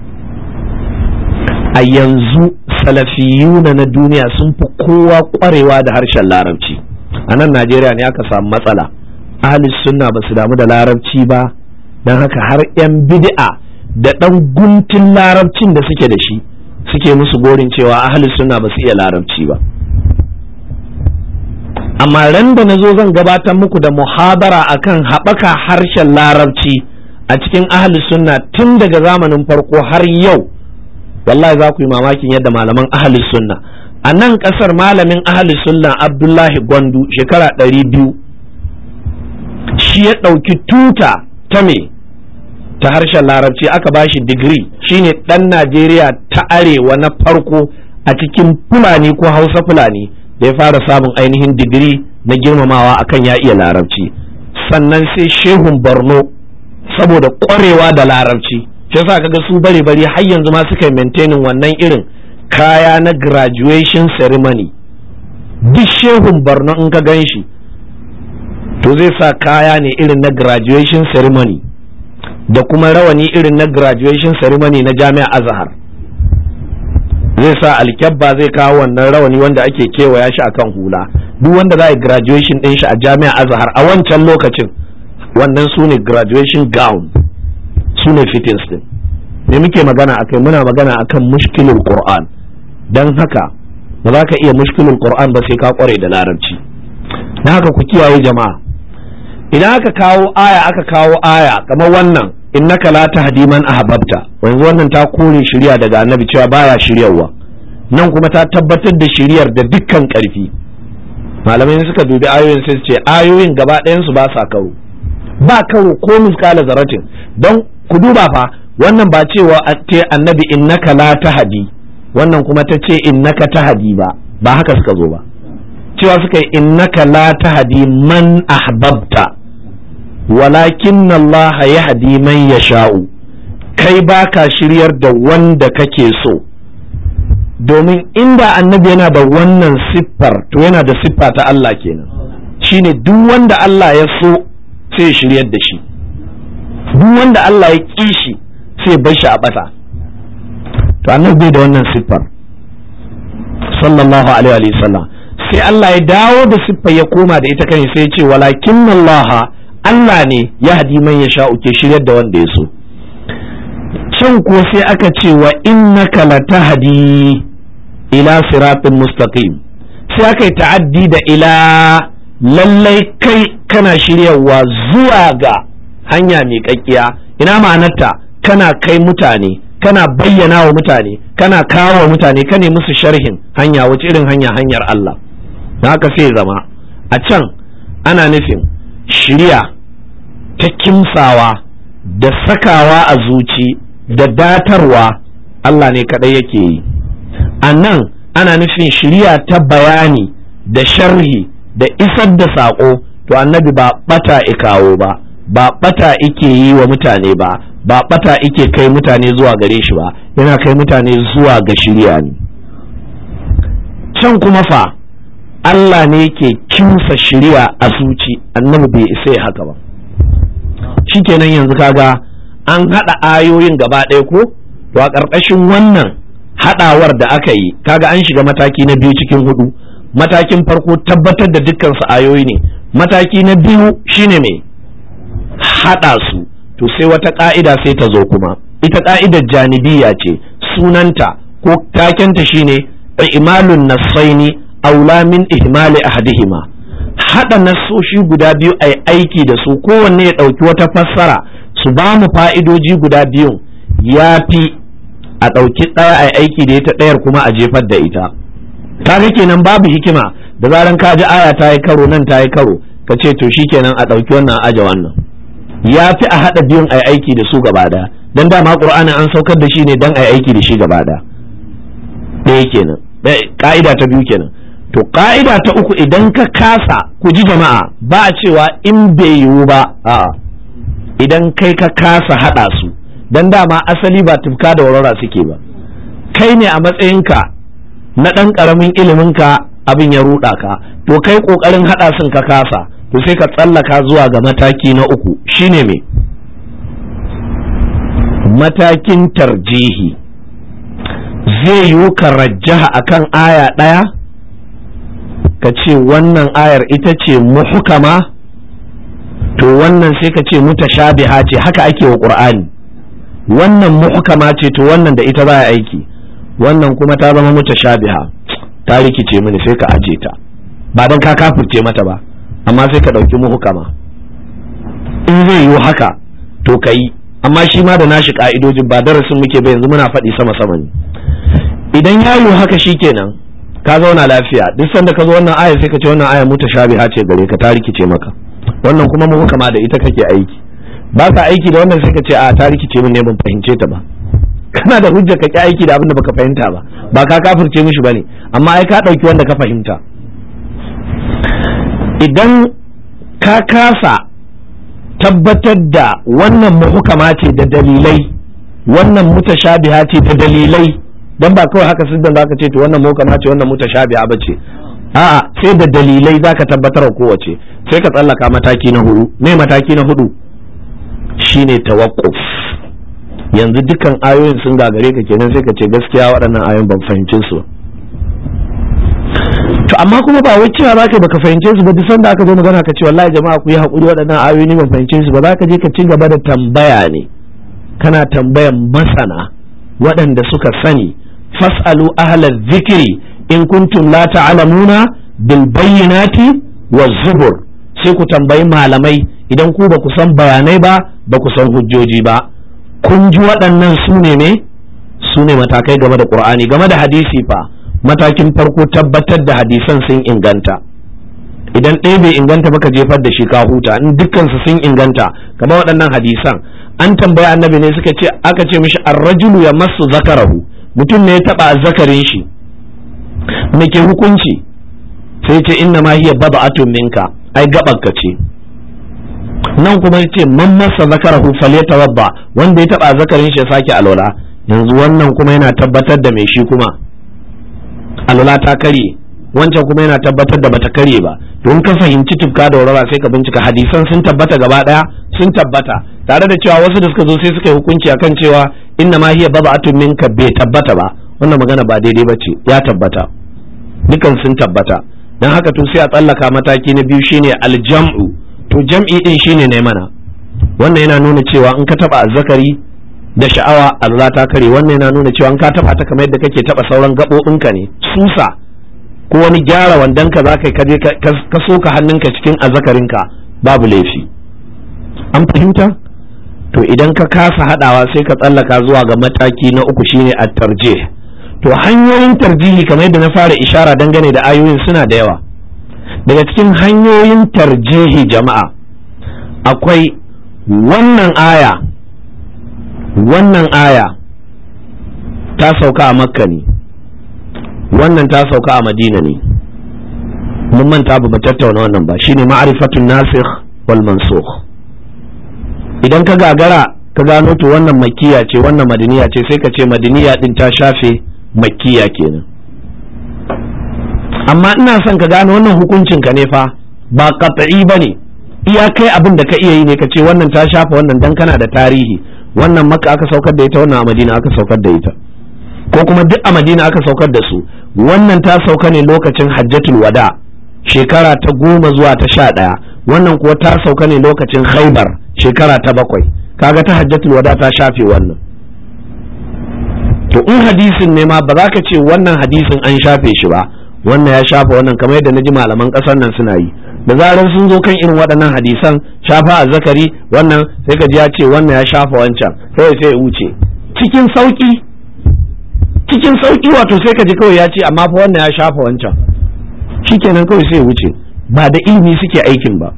A yanzu salafiyuna na duniya sun fi kowa ƙwarewa da harshen larabci. A nan Najeriya ne aka samu matsala, ahlus sunna ba su damu da larabci ba, don haka har 'yan bid'a da ɗan guntun larabcin da suke da shi suke musu gorin cewa ahlus sunna ba su iya larabci ba. Amma ran da na zo zan gabatar muku da muhabara akan haɓaka harshen larabci a cikin ahlus sunna tun daga zamanin farko har yau, wallahi za ku yi mamakin yadda malaman ahlus sunna a nan ƙasar, malamin ahlus sunna Abdullahi Gwandu shekara ɗari biyu shi ya ɗauki tuta ta me ta harshen larabci, aka ba shi digiri, shine ɗan Najeriya ta arewa na farko a cikin Fulani ko Hausa Fulani da ya fara samun ainihin digiri na girmamawa akan ya iya larabci. Sannan sai Shehun Borno saboda ƙwarewa da larabci, shi yasa kaga su bari bari har yanzu ma suka yi maintaining wannan irin kaya na graduation ceremony. Duk Shehun Borno in ka gan shi to zai sa kaya ne irin na graduation ceremony da kuma rawani irin na graduation ceremony na Jami'a Azhar. Zai sa alkyabba, zai kawo wannan rawani wanda ake kewaya shi akan hula. Duk wanda za a yi graduation din shi a Jami'a Azhar a wancan lokacin, wannan su ne graduation gown, su ne fittings din. Me muke magana akai? Muna magana akan mushkilul Qur'an. Dan haka ba za ka iya mushkilul Qur'an ba sai ka kware da larabci. Dan haka ku kiyaye jama'a, idan aka kawo aya aka kawo aya kamar wannan, innaka la tahdi man ahbabta, yanzu wannan ta kore shiriya daga annabi cewa baya shiryarwa, nan kuma ta tabbatar da shiriyar da dukkan karfi. Malamai suka dubi ayoyin sai su ce ayoyin gaba ɗayan su ba sa karo, ba karo ko miskala zaratin. don ku duba fa, wannan ba cewa ce annabi innaka la tahdi, wannan kuma ta ce innaka tahdi ba, ba haka suka zo ba. Cewa suka yi innaka la tahdi man ahbabta walakin Allah yahdi man yasha'u, kai baka shiryar da wanda kake so. Domin inda annabi yana da wannan siffar to yana da siffa ta Allah kenan, shine duk wanda Allah ya so sai shiryar da shi, duk wanda Allah ya ƙi shi sai bar shi a ɓata. To annabi bai da wannan siffar sallallahu alaihi wa sallam, sai Allah ya dawo da siffar ya koma da ita kan sai ya ce walakin Allah, Allah ne ya hadi man ya sha'u, ke shiryar da wanda ya so. Can ko sai aka ce wa innaka latahdi ila siratin mustaqim, sai aka yi ta'addi da ila, lallai kai kana shiryarwa zuwa ga hanya mai kakkiya. Ina ma'anarta? Kana kai mutane, kana bayyana wa mutane, kana kawo wa mutane, ka ne musu sharhin hanya. Wace irin hanya? Hanyar Allah. Da haka sai zama a can ana nufin shirya ta kimsawa da sakawa a zuci da datarwa, Allah ne kadai yake yi. A nan ana nufin shirya ta bayani da sharhi da isar da saƙo, to annabi ba bata ikawo ba, ba bata ike yi wa mutane ba, ba bata ike kai mutane zuwa gare shi ba, yana kai mutane zuwa ga shirya ne. Can kuma fa Allah ne ke kimsa shiriya a zuci, annabi bai isa ya haka ba. Shikenan yanzu kaga an haɗa ayoyin gaba ɗaya ko? To a ƙarƙashin wannan haɗawar da aka yi, kaga an shiga mataki na biyu cikin hudu. Matakin farko tabbatar da dukkan su ayoyi ne, mataki na biyu shine me? Haɗa su. To sai wata ƙa'ida sai ta zo kuma, ita ƙa'idar janibiyya ce, sunanta ko takenta shine imalun nassaini aula min ihmali ahadihima. Hada nassoshi guda biyu ai aiki da su, kowanne ya dauki wata fassara su ba mu fa'idoji guda biyu, yafi a dauki daya ai aiki da ita, dayar kuma a jefar da ita. Kaga kenan babu hikima da zaran ka ji aya ta yi karo nan ta yi karo ka ce to shikenan a dauki wannan aje wannan. Yafi a hada biyun ai aiki da su gaba daya, dan dama Qur'anin an saukar da shi ne dan ai aiki da shi gaba daya. Ɗaya kenan, ka'ida ta biyu kenan. To ka'ida ta uku, idan ka kasa, ku ji jama'a, ba a cewa in bai yiwu ba, a'a, idan kai ka kasa haɗa su, dan dama asali ba tufka da warwara suke ba. Kai ne a matsayinka na ɗan ƙaramin iliminka abin ya ruɗa ka, to kai ƙoƙarin haɗa sun ka kasa, to sai ka tsallaka zuwa ga mataki na uku shine me matakin tarjihi. zai yiwu ka rajjaha akan aya ɗaya ka ce wannan ayar ita ce muhkama, to wannan sai ka ce mutashabiha ce, haka ake wa Qur'ani. wannan muhkama ce to wannan da ita za a aiki, wannan kuma ta zama mutashabiha ta rikice mini sai ka aje ta, ba dan ka kafirce mata ba, amma sai ka dauki muhkama. in zai yiwu haka to kai, amma shi ma da nashi ka'idojin, ba darasin muke ba yanzu muna faɗi sama sama ne. idan ya yiwu haka shikenan ka zauna lafiya, duk sanda ka zo wannan aya sai ka ce wannan aya mutashabiha ce gare ka, ta rikice maka, wannan kuma muhkama da ita kake aiki. ba ka aiki da wannan sai ka ce a ta rikice min ne ban fahimce ta ba, kana da hujja ka ki aiki da abin da baka fahimta ba, ba ka kafirce mishi bane, amma ai ka dauki wanda ka fahimta. idan ka kasa tabbatar da wannan muhkama ce da dalilai, wannan mutashabiha ce da dalilai, dan ba kawai haka siddan zaka ce to wannan muhkama ce wannan mutashabiha bace, a'a sai da dalilai zaka tabbatar kowace. sai ka tsallaka mataki na hudu. me mataki na hudu shine tawaqquf. yanzu dukkan ayoyin sun gagare ka kenan sai ka ce gaskiya waɗannan ayoyin ban fahimce su. to amma kuma ba wai cewa zaka baka fahimce su ba, duk sanda aka zo magana ka ce wallahi jama'a ku yi hakuri waɗannan ayoyi ni ban fahimce su ba, zaka je ka ci gaba da tambaya ne, kana tambayan masana waɗanda suka sani. fas'alu ahlaz zikri in kuntum la ta'lamuna bil bayyinati waz zubur. sai ku tambayi malamai idan ku ba ku san bayanai ba, ba ku san hujjoji ba. kun ji waɗannan su ne ne su ne matakai game da Qur'ani. game da hadisi fa, matakin farko tabbatar da hadisan sun inganta. idan ɗaya bai inganta baka jefar da shi ka huta. in dukkan su sun inganta, kamar waɗannan hadisan, an tambaya annabi ne suka ce, aka ce mishi ar-rajulu yamassu zakarahu, mutum ne ya taba zakarin shi, me ke hukunci? sai ce inna ma hiya bad'atun minka, ai gabanka ce. nan kuma yace man massa zakarahu falyatawadda, wanda ya taba zakarin shi ya sake alwala. yanzu wannan kuma yana tabbatar da me shi kuma alwala ta kare, wancan kuma yana tabbatar da bata kare ba. don ka fahimci tufka da warwara sai ka bincika hadisan sun tabbata gaba daya, sun tabbata, tare da cewa wasu da suka zo sai suka yi hukunci akan cewa inna ma hiya bad'atun minka bai tabbata ba. wannan magana ba daidai bace, ya tabbata, dukan sun tabbata. dan haka to sai a tsallaka mataki na biyu shine aljam'u. to jam'i din shine ne mana, wannan yana nuna cewa in ka taba azzakari da sha'awa Allah ta kare, wannan yana nuna cewa in ka taba ta kamar yadda kake taba sauran gabobinka ne, susa ko wani gyara wandanka za ka kaje ka soka hannunka cikin azzakarinka babu laifi. an fahimta? to idan ka kasa hadawa sai ka tsallaka zuwa ga mataki na uku shine at-tarjih. to hanyoyin tarjihi kamar yadda na fara ishara dangane da ayoyin suna da yawa. daga cikin hanyoyin tarjihi jama'a akwai wannan aya wannan aya ta sauka a Makka ne, wannan ta sauka a Madina ne. mun manta ba mu tattauna wannan ba, shine ma'rifatun nasikh wal mansukh. idan ka gagara ka gano to wannan makkiya ce wannan madaniya ce, sai ka ce madaniya din ta shafe makkiya kenan. amma ina son ka gano wannan hukuncin ka ne fa, ba qat'i bane, iya kai abin da ka iya yi ne ka ce wannan ta shafa wannan dan kana da tarihi. wannan Makka aka saukar da ita, wannan a Madina aka saukar da ita, ko kuma duk a Madina aka saukar da su. wannan ta sauka ne lokacin Hajjatul Wada shekara ta goma zuwa ta sha ɗaya, wannan kuwa ta sauka ne lokacin Khaibar shekara ta bakwai. kaga ta Hajjatul Wada ta shafe wannan. to in hadisin ne ma ba za ka ce wannan hadisin an shafe shi ba, wannan ya shafa wannan, kamar yadda naji malaman kasar nan suna yi. da zarar sun zo kan irin waɗannan hadisan shafa azzakari, wannan sai ka ji ya ce wannan ya shafa wancan, sai sai ya wuce cikin sauki cikin sauki wato sai ka ji kawai ya ce amma fa wannan ya shafa wancan, shikenan kawai sai ya wuce. ba da ilimi suke aikin ba.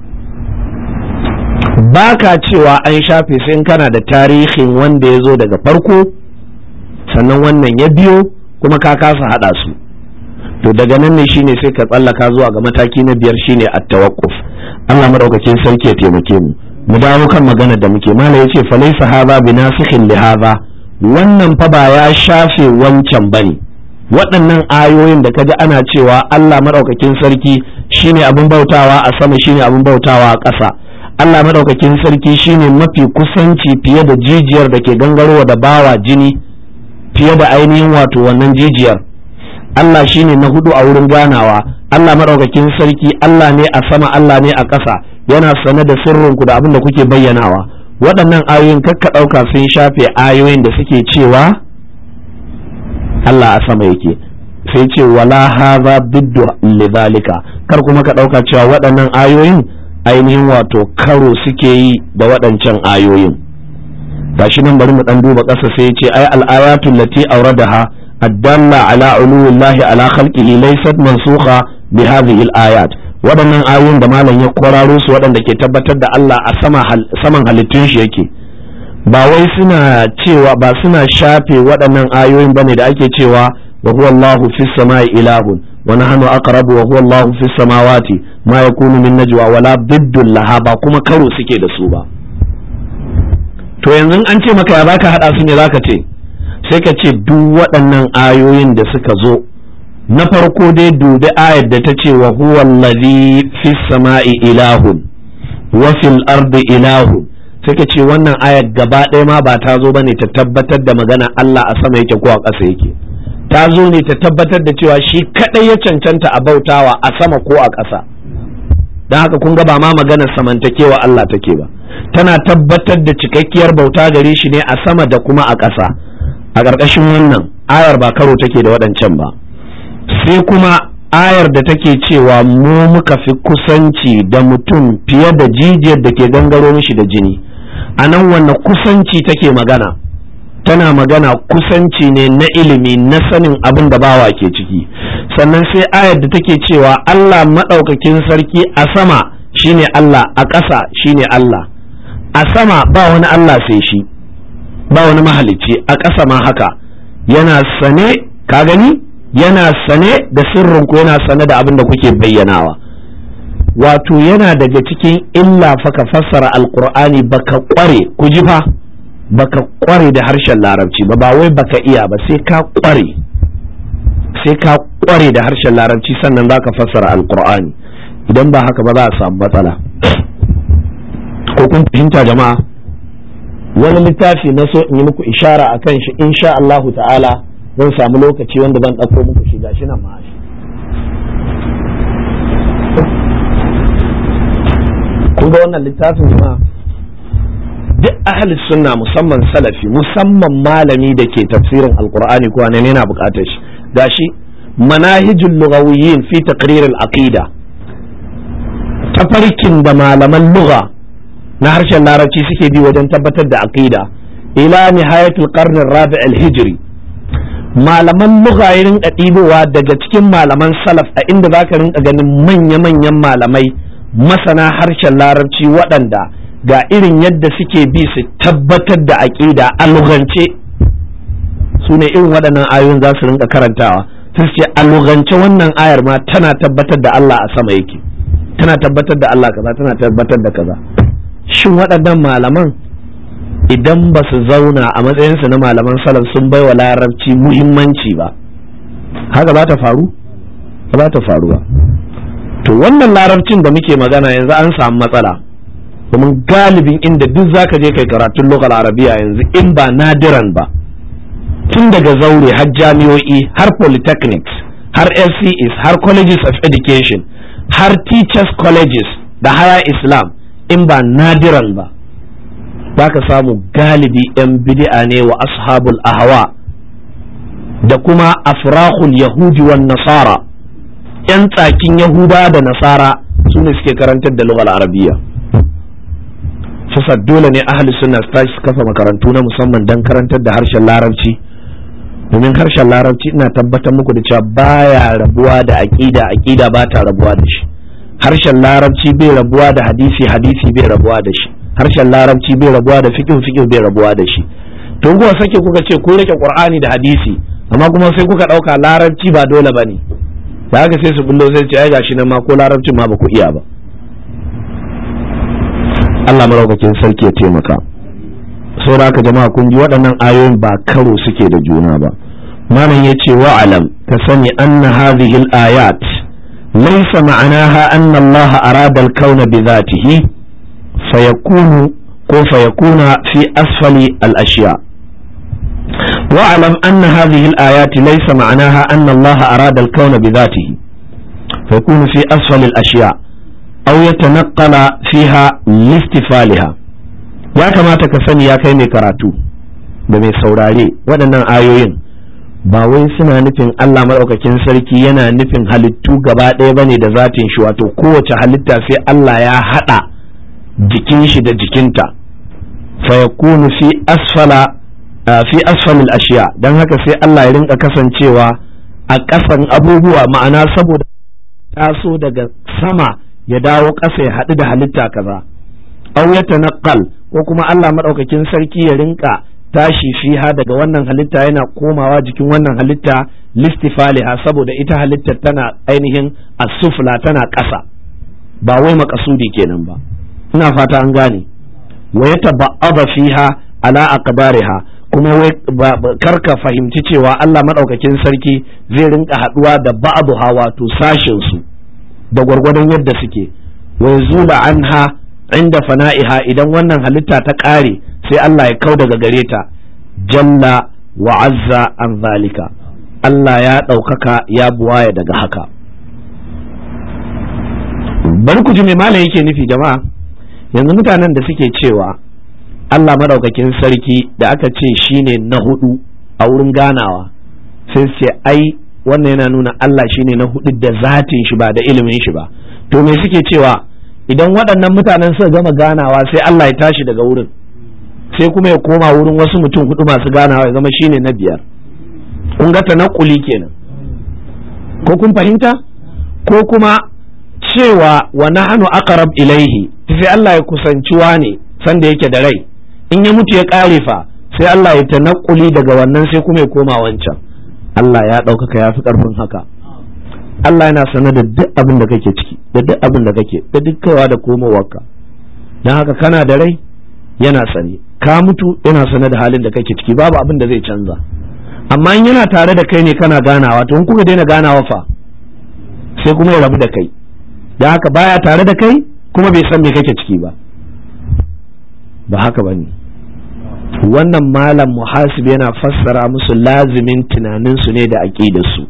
ba ka cewa an shafe sai in kana da tarihin wanda ya zo daga farko sannan wannan ya biyo kuma ka kasa hada su. to daga nan ne shine sai ka tsallaka zuwa ga mataki na biyar shine at-tawaqquf. Allah madaukakin sarki ya taimake mu. mu dawo kan magana da muke. mala yace fa laysa hadha binasikhin li hadha, wannan fa ba ya shafe wancan bane. waɗannan ayoyin da kaji ana cewa Allah madaukakin sarki shine abin bautawa a sama shine abin bautawa a ƙasa. Allah madaukakin sarki shine mafi kusanci fiye da jijiyar da ke gangarowa da bawa jini fiye da ainihin wato wannan jijiyar. Allah shine na hudu a wurin ganawa. Allah madaukakin sarki Allah ne a sama, Allah ne a ƙasa, yana sane da sirrinku da abin da kuke bayyanawa. Waɗannan ayoyin kakka ɗauka sun shafe ayoyin da suke cewa Allah a sama yake, sai ce wala hadha biddu lidhalika, kar kuma ka ɗauka cewa waɗannan ayoyin ainihin wato karo suke yi da waɗancan ayoyin. Gashi nan bari mu ɗan duba ƙasa sai ce ai al-ayatu allati awradaha addalla ala uluwillahi ala khalqihi laysat mansukha bi hadhihi al-ayat. Waɗannan ayoyin da malam ya kwararo su waɗanda ke tabbatar da Allah a sama saman halittun shi yake, ba wai suna cewa ba suna shafe waɗannan ayoyin bane da ake cewa wa huwa Allahu fis samai ilahun wa nahnu aqrabu wa huwa Allahu fis samawati ma yakunu min najwa wala biddul laha, ba kuma karo suke da su ba. To yanzu an ce maka ya baka hada su ne zaka ce, sai ka ce duk waɗannan ayoyin da suka zo, na farko dai dubi ayar da ta ce wa huwa allazi fis sama'i ilahun wa fil ardi ilahun, sai ka ce wannan ayar gaba ɗaya ma ba ta zo bane ta tabbatar da magana Allah a sama yake ko a ƙasa yake, ta zo ne ta tabbatar da cewa shi kadai ya cancanta a bautawa a sama ko a ƙasa. don haka kun ga ba ma maganar samantakewa Allah take ba, tana tabbatar da cikakkiyar bauta gare shi ne a sama da kuma a ƙasa. A ƙarƙashin wannan ayar ba karo take da waɗancan ba. Sai kuma ayar da take cewa mu muka fi kusanci da mutum fiye da jijiyar da ke gangaro mishi da jini, a nan wannan kusanci take magana, tana magana kusanci ne na ilimi na sanin abin da bawa ke ciki. Sannan sai ayar da take cewa Allah maɗaukakin sarki a sama shine Allah, a ƙasa shine Allah. A sama ba wani Allah sai shi, ba wani mahalicci, a ƙasa ma haka, yana sane, ka gani yana sane da sirrinku, yana sane da abin da kuke bayyanawa. Wato yana daga cikin illa fa ka fassara alqur'ani baka kware, ku ji fa, baka kware da harshen larabci ba, ba wai baka iya ba, sai ka kware, sai ka kware da harshen larabci sannan zaka fassara alqur'ani. Idan ba haka ba za a samu matsala. Ko kun fahimta jama'a? Wani littafi na so in yi muku ishara akan shi, insha Allahu ta'ala zan samu lokaci wanda zan ɗauko muku shi, gashi nan ma shi. Kun ga wannan littafin jama'a, duk ahli sunna musamman salafi, musamman malami da ke tafsirin alqur'ani ko ne yana buƙatar shi. Gashi manahijul lughawiyyin fi taqrir al-aqida, tafarkin da malaman lugha na harshen larabci suke bi wajen tabbatar da aqida ila nihayatul qarn ar-rabi' al-hijri. Malaman lugha yin ɗibowa daga cikin malaman salaf, a inda zaka rinka ganin manya-manyan malamai masana harshen larabci waɗanda ga irin yadda suke bi su tabbatar da aqida a lugance. Su ne irin waɗannan ayoyin za su rinka karantawa, su ce a lugance wannan ayar ma tana tabbatar da Allah a sama yake, tana tabbatar da Allah kaza, tana tabbatar da kaza. Shin waɗannan malaman idan ba su zauna a matsayinsu na malaman salaf sun bai wa larabci muhimmanci ba, haka za ta faru? Ba za ta faru ba. To wannan larabcin da muke magana yanzu an samu matsala, domin galibin inda duk zaka je kai karatun lokal arabiya yanzu, in ba nadiran ba, tun daga zaure har jami'o'i har polytechnics har F C Es har colleges of education har teachers colleges da higher Islam, in ba nadiran ba za ka samu galibi 'yan bid'a ne wa ashabul ahwa da kuma afrahul yahudi wan nasara, 'yan tsakin yahuda da nasara su ne suke karantar da lughal arabiyya. Fasa dole ne ahli sunna su tashi kafa makarantu na musamman don karantar da harshen larabci, domin harshen larabci ina tabbatar muku da cewa baya rabuwa da aqida, aqida ba ta rabuwa da shi. Harshen larabci bai rabuwa da hadisi, hadisi bai rabuwa da shi. Harshen larabci bai rabuwa da fiqh, fiqh bai rabuwa da shi. To kuka sake kuka ce ku rike Qur'ani da hadisi, amma kuma sai kuka dauka larabci ba dole bane, da haka sai su bullo sai ce ai gashi nan ma ko larabcin ma ba ku iya ba. Allah maraukakin sarki ya taimaka. Saboda haka jama'a kun ji waɗannan ayoyin ba karo suke da juna ba. Malam yace wa alam ka sani anna hadhihi al-ayat laysa ma'anaha anna Allah arada al-kauna bi dhatihi fayakunu ko fayakuna fi asfali al-ashya واعلم أن هذه الآيات ليس معناها أن الله أراد الكون بذاته فيكون في أسفل الأشياء أو يتنقل فيها لاستفالها يا كما تكسني يا كيني كراتو بمي سوراري ودنا آيوين ba wai suna nufin Allah maɗaukakin sarki yana nufin halittu gaba ɗaya bane da zatin shi, wato kowace halitta sai Allah ya haɗa jikin shi da jikinta fa yakunu fi asfala fi asfalil ashiya, dan haka sai Allah ya rinka kasancewa a ƙasan abubuwa, ma'ana saboda taso daga sama ya dawo ƙasa ya haɗu da halitta kaza, aw yatanaqqal ko kuma Allah madaukakin sarki ya rinka tashi fiha daga wannan halitta yana komawa jikin wannan halitta listifaliha, saboda ita halittar tana ainihin asufla tana ƙasa, ba wai makasudi kenan ba. Ina fata an gane. wa yataba'adha fiha ala aqdariha, kuma karka fahimci cewa Allah madaukakin sarki zai rinka haduwa da ba'dha wato sashin su da gwargwadon yadda suke, wa yazula anha inda fana'iha, idan wannan halitta ta kare sai Allah ya kau daga gare ta. Jalla wa azza an zalika, Allah ya daukaka ya buwaya daga haka. Bari ku ji me malam yake nufi jama'a. Yanzu mutanen da suke cewa Allah madaukakin sarki da aka ce shine na hudu a wurin ganawa, sai ce ai wannan yana nuna Allah shine na hudu da zatin shi ba da ilimin shi ba. To me suke cewa idan waɗannan mutanen suka gama ganawa sai Allah ya tashi daga wurin, sai kuma ya koma wurin wasu mutum hudu masu ganawa ya zama shine na biyar. Kun ga tanakuli kenan, ko kun fahimta? Ko kuma cewa wa nahnu aqrab ilaihi, sai Allah ya kusanci wane sanda yake da rai, in ya mutu ya kare fa sai Allah ya tanakuli daga wannan sai kuma ya koma wancan. Allah ya ɗaukaka ya fi ƙarfin haka. Allah yana sanar da duk abin da kake ciki, da duk abin da kake, da duk kaiwa da komowarka. Don haka kana da rai yana sane, ka mutu yana sanar da halin da kake ciki, babu abin da zai canza. Amma in yana tare da kai ne kana ganawa, to in kuka daina ganawa fa sai kuma ya rabu da kai. Don haka baya tare da kai kuma bai san me kake ciki ba. Ba haka ba ne. Wannan malam muhasib yana fassara musu lazimin tunaninsu ne da aqidarsu.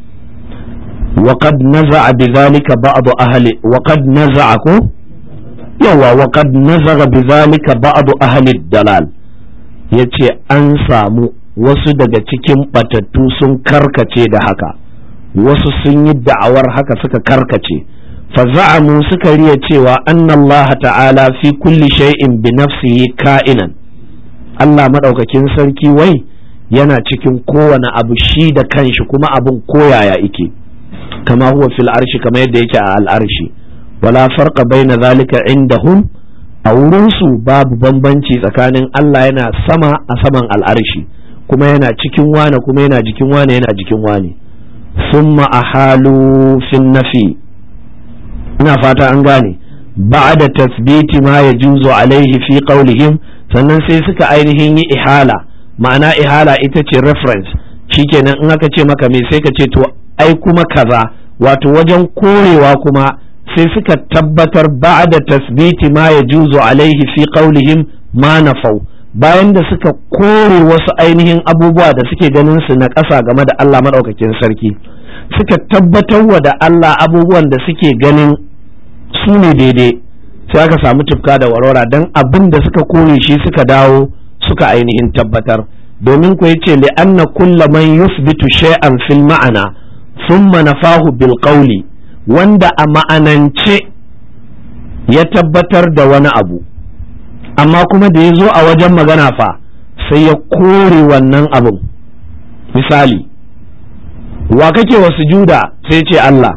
وقد نزع بذلك بعض أهل وقد نزعكم يوا وقد نزغ بذلك بعض أهل الدلال yace an samu wasu daga cikin batattu sun karkace da haka, wasu sun yi da'awar haka suka karkace. fa za'amu suka riya cewa anna Allah ta'ala fi kulli shay'in bi nafsihi ka'inan, Allah madaukakin sarki wai yana cikin kowane abu shi da kanshi kuma abun koyaya yake, kama huwa fil arshi kama yadda yake a al'arshi. Wala farqa baina zalika indahum, a wurinsu babu bambanci tsakanin Allah yana sama a saman al'arshi kuma yana cikin wane kuma yana jikin wane yana jikin wane. Summa ahalu fin nafi, ina fata an gane, ba'da tasbiti ma yajuzu alaihi fi qawlihim, sannan sai suka ainihin yi ihala, ma'ana ihala ita ce reference. Shikenan in aka ce maka me sai ka ce to ai kuma kaza, wato wajen korewa kuma sai suka tabbatar ba'da tasbiti ma yajuzu alaihi fi qawlihim ma nafau, bayan da suka kore wasu ainihin abubuwa da suke ganin su na ƙasa game da Allah madaukakin sarki, suka tabbatar wa da Allah abubuwan da suke ganin su ne daidai, sai aka samu tufka da warwara, dan abin da suka kore shi suka dawo suka ainihin tabbatar. Domin ku yace li anna kullu man yusbitu shay'an fil ma'ana thumma nafahu bil qawli, wanda a ma'anance ya tabbatar da wani abu amma kuma da ya zo a wajen magana fa sai ya kore wannan abun. Misali, wa kake wa sujuda sai ce Allah,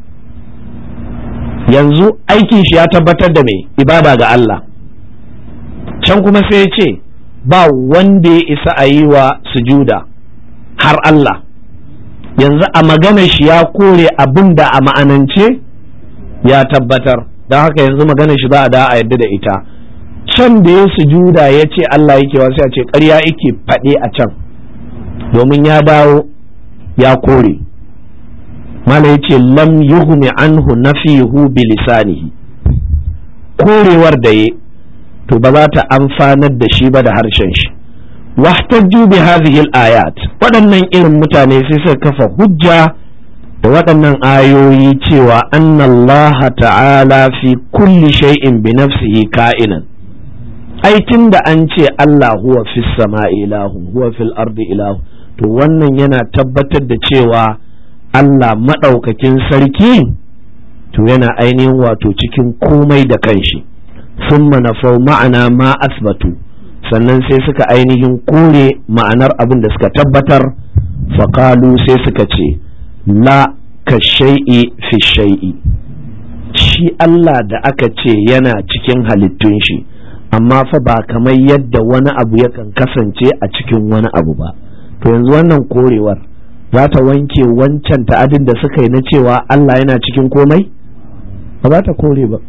yanzu aikin shi ya tabbatar da mai ibada ga Allah, can kuma sai ya ce ba wanda ya isa a yi wa sujuda har Allah. Yanzu a maganar shi ya kore abin da a ma'anance ya tabbatar, don haka yanzu maganar shi za a da a yadda da ita. Can da ya sujuda ya ce Allah yake wasu ya ce ƙarya yake faɗe a can, domin ya dawo ya kore. mala yace lam yughni anhu nafihu bi lisanihi, korewar da ya to ba za ta amfanar da shi ba da harshen shi. wahtajju bi hadhihi al-ayat, waɗannan irin mutane sai suka kafa hujja da waɗannan ayoyi cewa anna Allah ta'ala fi kulli shay'in bi nafsihi ka'inan. ai tunda an ce Allah huwa fis sama'i ilahu huwa fil ardi ilahu, to wannan yana tabbatar da cewa Allah madaukakin sarki to yana ainihin wato cikin komai da kanshi. summa nafau ma'ana ma asbatu, sannan sai suka ainihin kore ma'anar abin da suka tabbatar. faqalu sai suka ce la ka shay'i fi shay'i, shi Allah da aka ce yana cikin halittun shi amma fa ba kamar yadda wani abu yakan kasance a cikin wani abu ba. to yanzu wannan korewar za ta wanke wancan ta'adin da suka yi na cewa Allah yana cikin komai? ba za ta kore ba.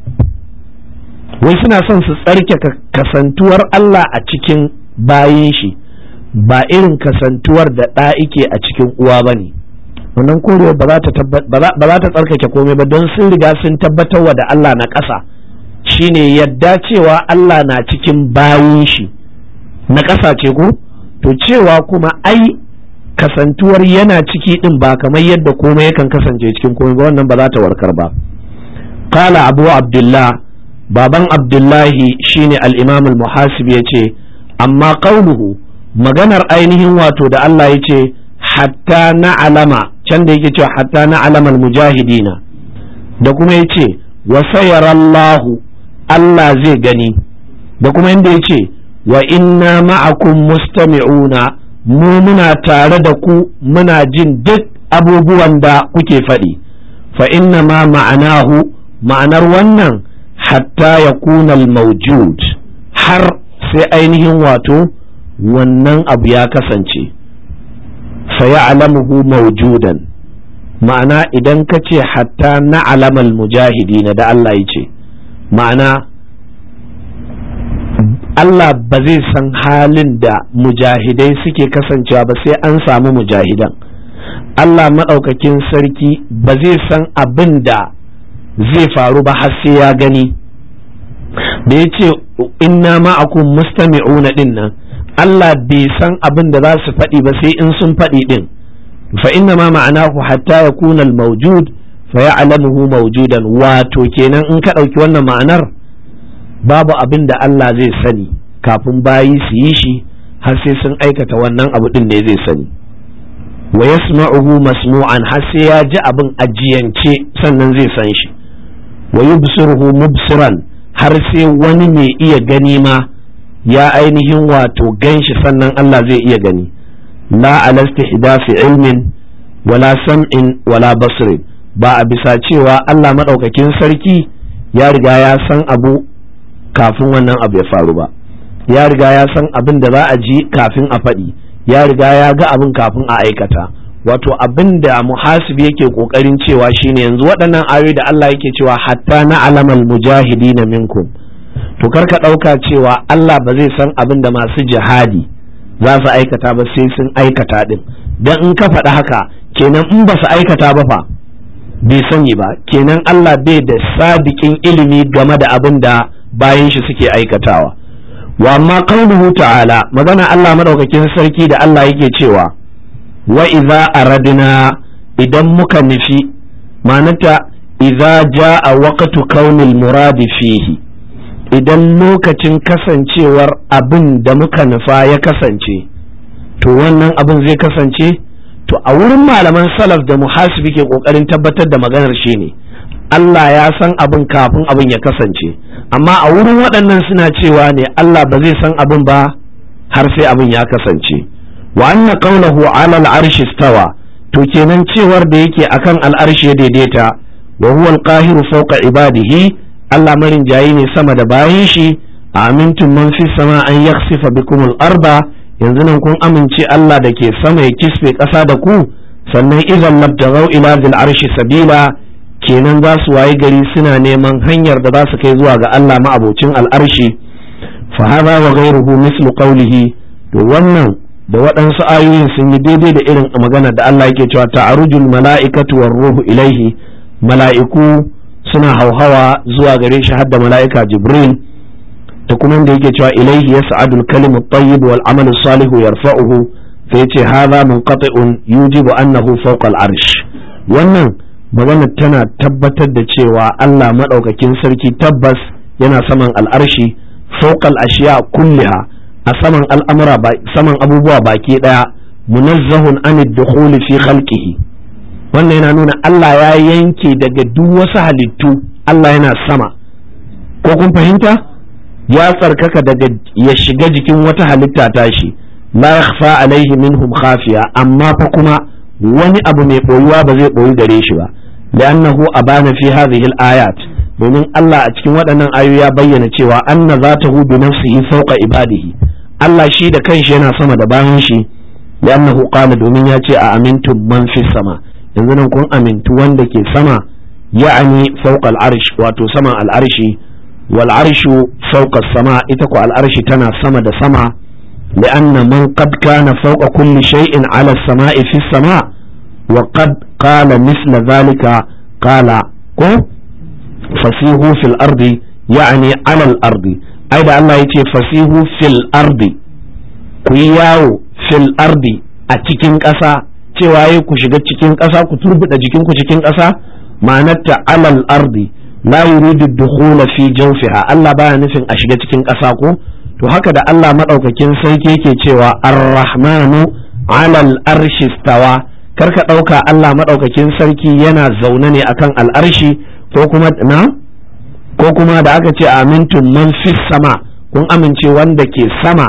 wai suna son su tsarke kasantuwar Allah a cikin bayin shi, ba irin kasantuwar da ɗa ike a cikin uwa ba ne. wannan korewar ba za ta tsarkake komai ba, don sun riga sun tabbatarwa da Allah na ƙasa, shine yadda cewa Allah na cikin bayin shi na ƙasa ce ko, to cewa kuma ai kasantuwar yana ciki din ba kamar yadda komai yakan kasance cikin komai ba, wannan ba za ta warkar ba. qala abu abdullah, baban abdullahi shine al-imam al-muhasib yace amma qauluhu, maganar ainihin wato da Allah yace hatta na alama, can da yake cewa hatta na alamal mujahidina, da kuma yace wa sayarallahu, Allah zai gani, da kuma inda yace wa inna ma'akum mustami'una, mu muna tare da ku muna jin duk abubuwan da kuke faɗi. fa inna ma ma'anahu, ma'anar wannan hatta yakuna al-mawjud, har sai ainihin wato wannan abu ya kasance. fa ya'lamuhu mawjudan, ma'ana idan ka ce hatta na'lamal mujahidina da Allah ya ce, ma'ana Allah ba zai san halin da mujahidai suke kasancewa ba sai an samu mujahidan. Allah maɗaukakin sarki ba zai san abin da zai faru ba har sai ya gani. da ya ce inna ma'akum mustami'una din nan, Allah bai san abin da za su faɗi ba sai in sun faɗi din. fa inna ma ma'anahu hatta yakuna al-mawjud fa ya'lamuhu mawjudan, wato kenan in ka ɗauki wannan ma'anar babu abin da Allah zai sani kafin bayi su yi shi har sai sun aikata wannan abu din ne zai sani. wa yasma'uhu masmu'an, har sai ya ji abin ajiyance sannan zai san shi. wa yubsiruhu mubsiran, har sai wani mai iya gani ma ya ainihin wato ganshi sannan Allah zai iya gani. la ala istihdafi ilmin wala sam'in wala basirin, ba a bisa cewa Allah madaukakin sarki ya riga ya san abu kafin wannan abu ya faru ba, ya riga ya san abin da za a ji kafin a faɗi, ya riga ya ga abin kafin a aikata. wato abin da muhasibi yake kokarin cewa shine yanzu waɗannan ayoyi da Allah yake cewa hatta na alamal mujahidina minkum, to karka ɗauka cewa Allah ba zai san abin da masu jihadi za su aikata ba sai sun aikata din. dan in ka faɗi haka kenan in ba su aikata ba fa bai sani ba, kenan Allah bai da sadiqin ilimi game da abin da bayan shi suke aikatawa. wa amma qauluhu ta'ala, magana Allah madaukakin sarki da Allah yake cewa wa idza aradna, idan muka nufi, ma'anata idza jaa waqtu kaunil muradi fihi, idan lokacin kasancewar abin da muka nufa ya kasance, to wannan abin zai kasance. to a wurin malaman salaf da muhasibi ke kokarin tabbatar da maganar shi ne Allah ya san abin kafin abin ya kasance, amma a wurin waɗannan suna cewa ne Allah ba zai san abin ba har sai abin ya kasance. wa anna qawluhu ala al-arshi istawa, to kenan cewar da yake akan al-arshi ya daidaita, wa huwa al-qahiru fawqa ibadihi, Allah marin jayi ne sama da bayin shi. amintum man fi sama an yakhsifa bikum al-arda, yanzu nan kun amince Allah da ke sama ya kisfe ƙasa da ku, sannan idan labtaghaw ila dhil arshi sabila, kenan za su wayi gari suna neman hanyar da za su kai zuwa ga Allah ma'abocin al'arshi. fa hadha wa ghayruhu mislu qawlihi, to wannan da waɗansu ayoyin sun yi daidai da irin magana da Allah yake cewa ta'arujul mala'ikatu war ruhu ilaihi, mala'iku suna hauhawa zuwa gare shi hadda mala'ika Jibril, da kuma da yake cewa ilaihi yas'adul kalimu at-tayyib wal amalu salihu yarfa'uhu, sai yace hadha munqati'un yujibu annahu fawqa al-arsh. wannan magana tana tabbatar da cewa Allah madaukakin sarki tabbas yana saman al'arshi, fawqa al-ashiya kulliha, a saman al'amura, saman abubuwa baki daya, munazzahun anid dukhuli fi khalqihi. wannan yana nuna Allah ya yanke daga duk wasu halittu, Allah yana sama. ko kun fahimta? ya tsarkaka daga ya shiga jikin wata halitta tashi, la yakhfa alaihi minhum khafiya, amma fa kuma wani abu mai boyuwa ba zai boyi gare shi ba, li'annahu abana fi hadhihi al-ayat, domin Allah a cikin waɗannan ayoyi ya bayyana cewa anna zatahu bi nafsihi fawqa ibadihi, Allah shi da kanshi yana sama da bayan shi, li'annahu qala, domin ya ce a amintum man fis sama, yanzu nan kun amintu wanda ke sama, ya'ani fawqa al-arsh, wato saman al-arshi, wal arshu fawqa as-sama, ita ko al-arshi tana sama da sama, li'anna man qad kana fawqa kulli shay'in 'ala as-sama'i fi as-sama' wa qad qala misla dhalika qala ko fasihu fil ardi, ya'ani 'ala al-ardi. ai da Allah yace fasihu fil ardi, ku yi yawo fil ardi, a cikin ƙasa, cewa yayi ku shiga cikin ƙasa, ku turbuda jikinku cikin ƙasa, ma'anarta 'ala al-ardi la yuridu dukhula fi jawfiha, Allah baya nufin a shiga cikin ƙasa ko. to haka da Allah madaukakin sarki yake cewa ar-rahmanu 'ala al-arshi stawa, karka dauka Allah madaukakin sarki yana zaune ne akan al-arshi, ko kuma na ko kuma da aka ce amintum man fis sama, kun amince wanda ke sama,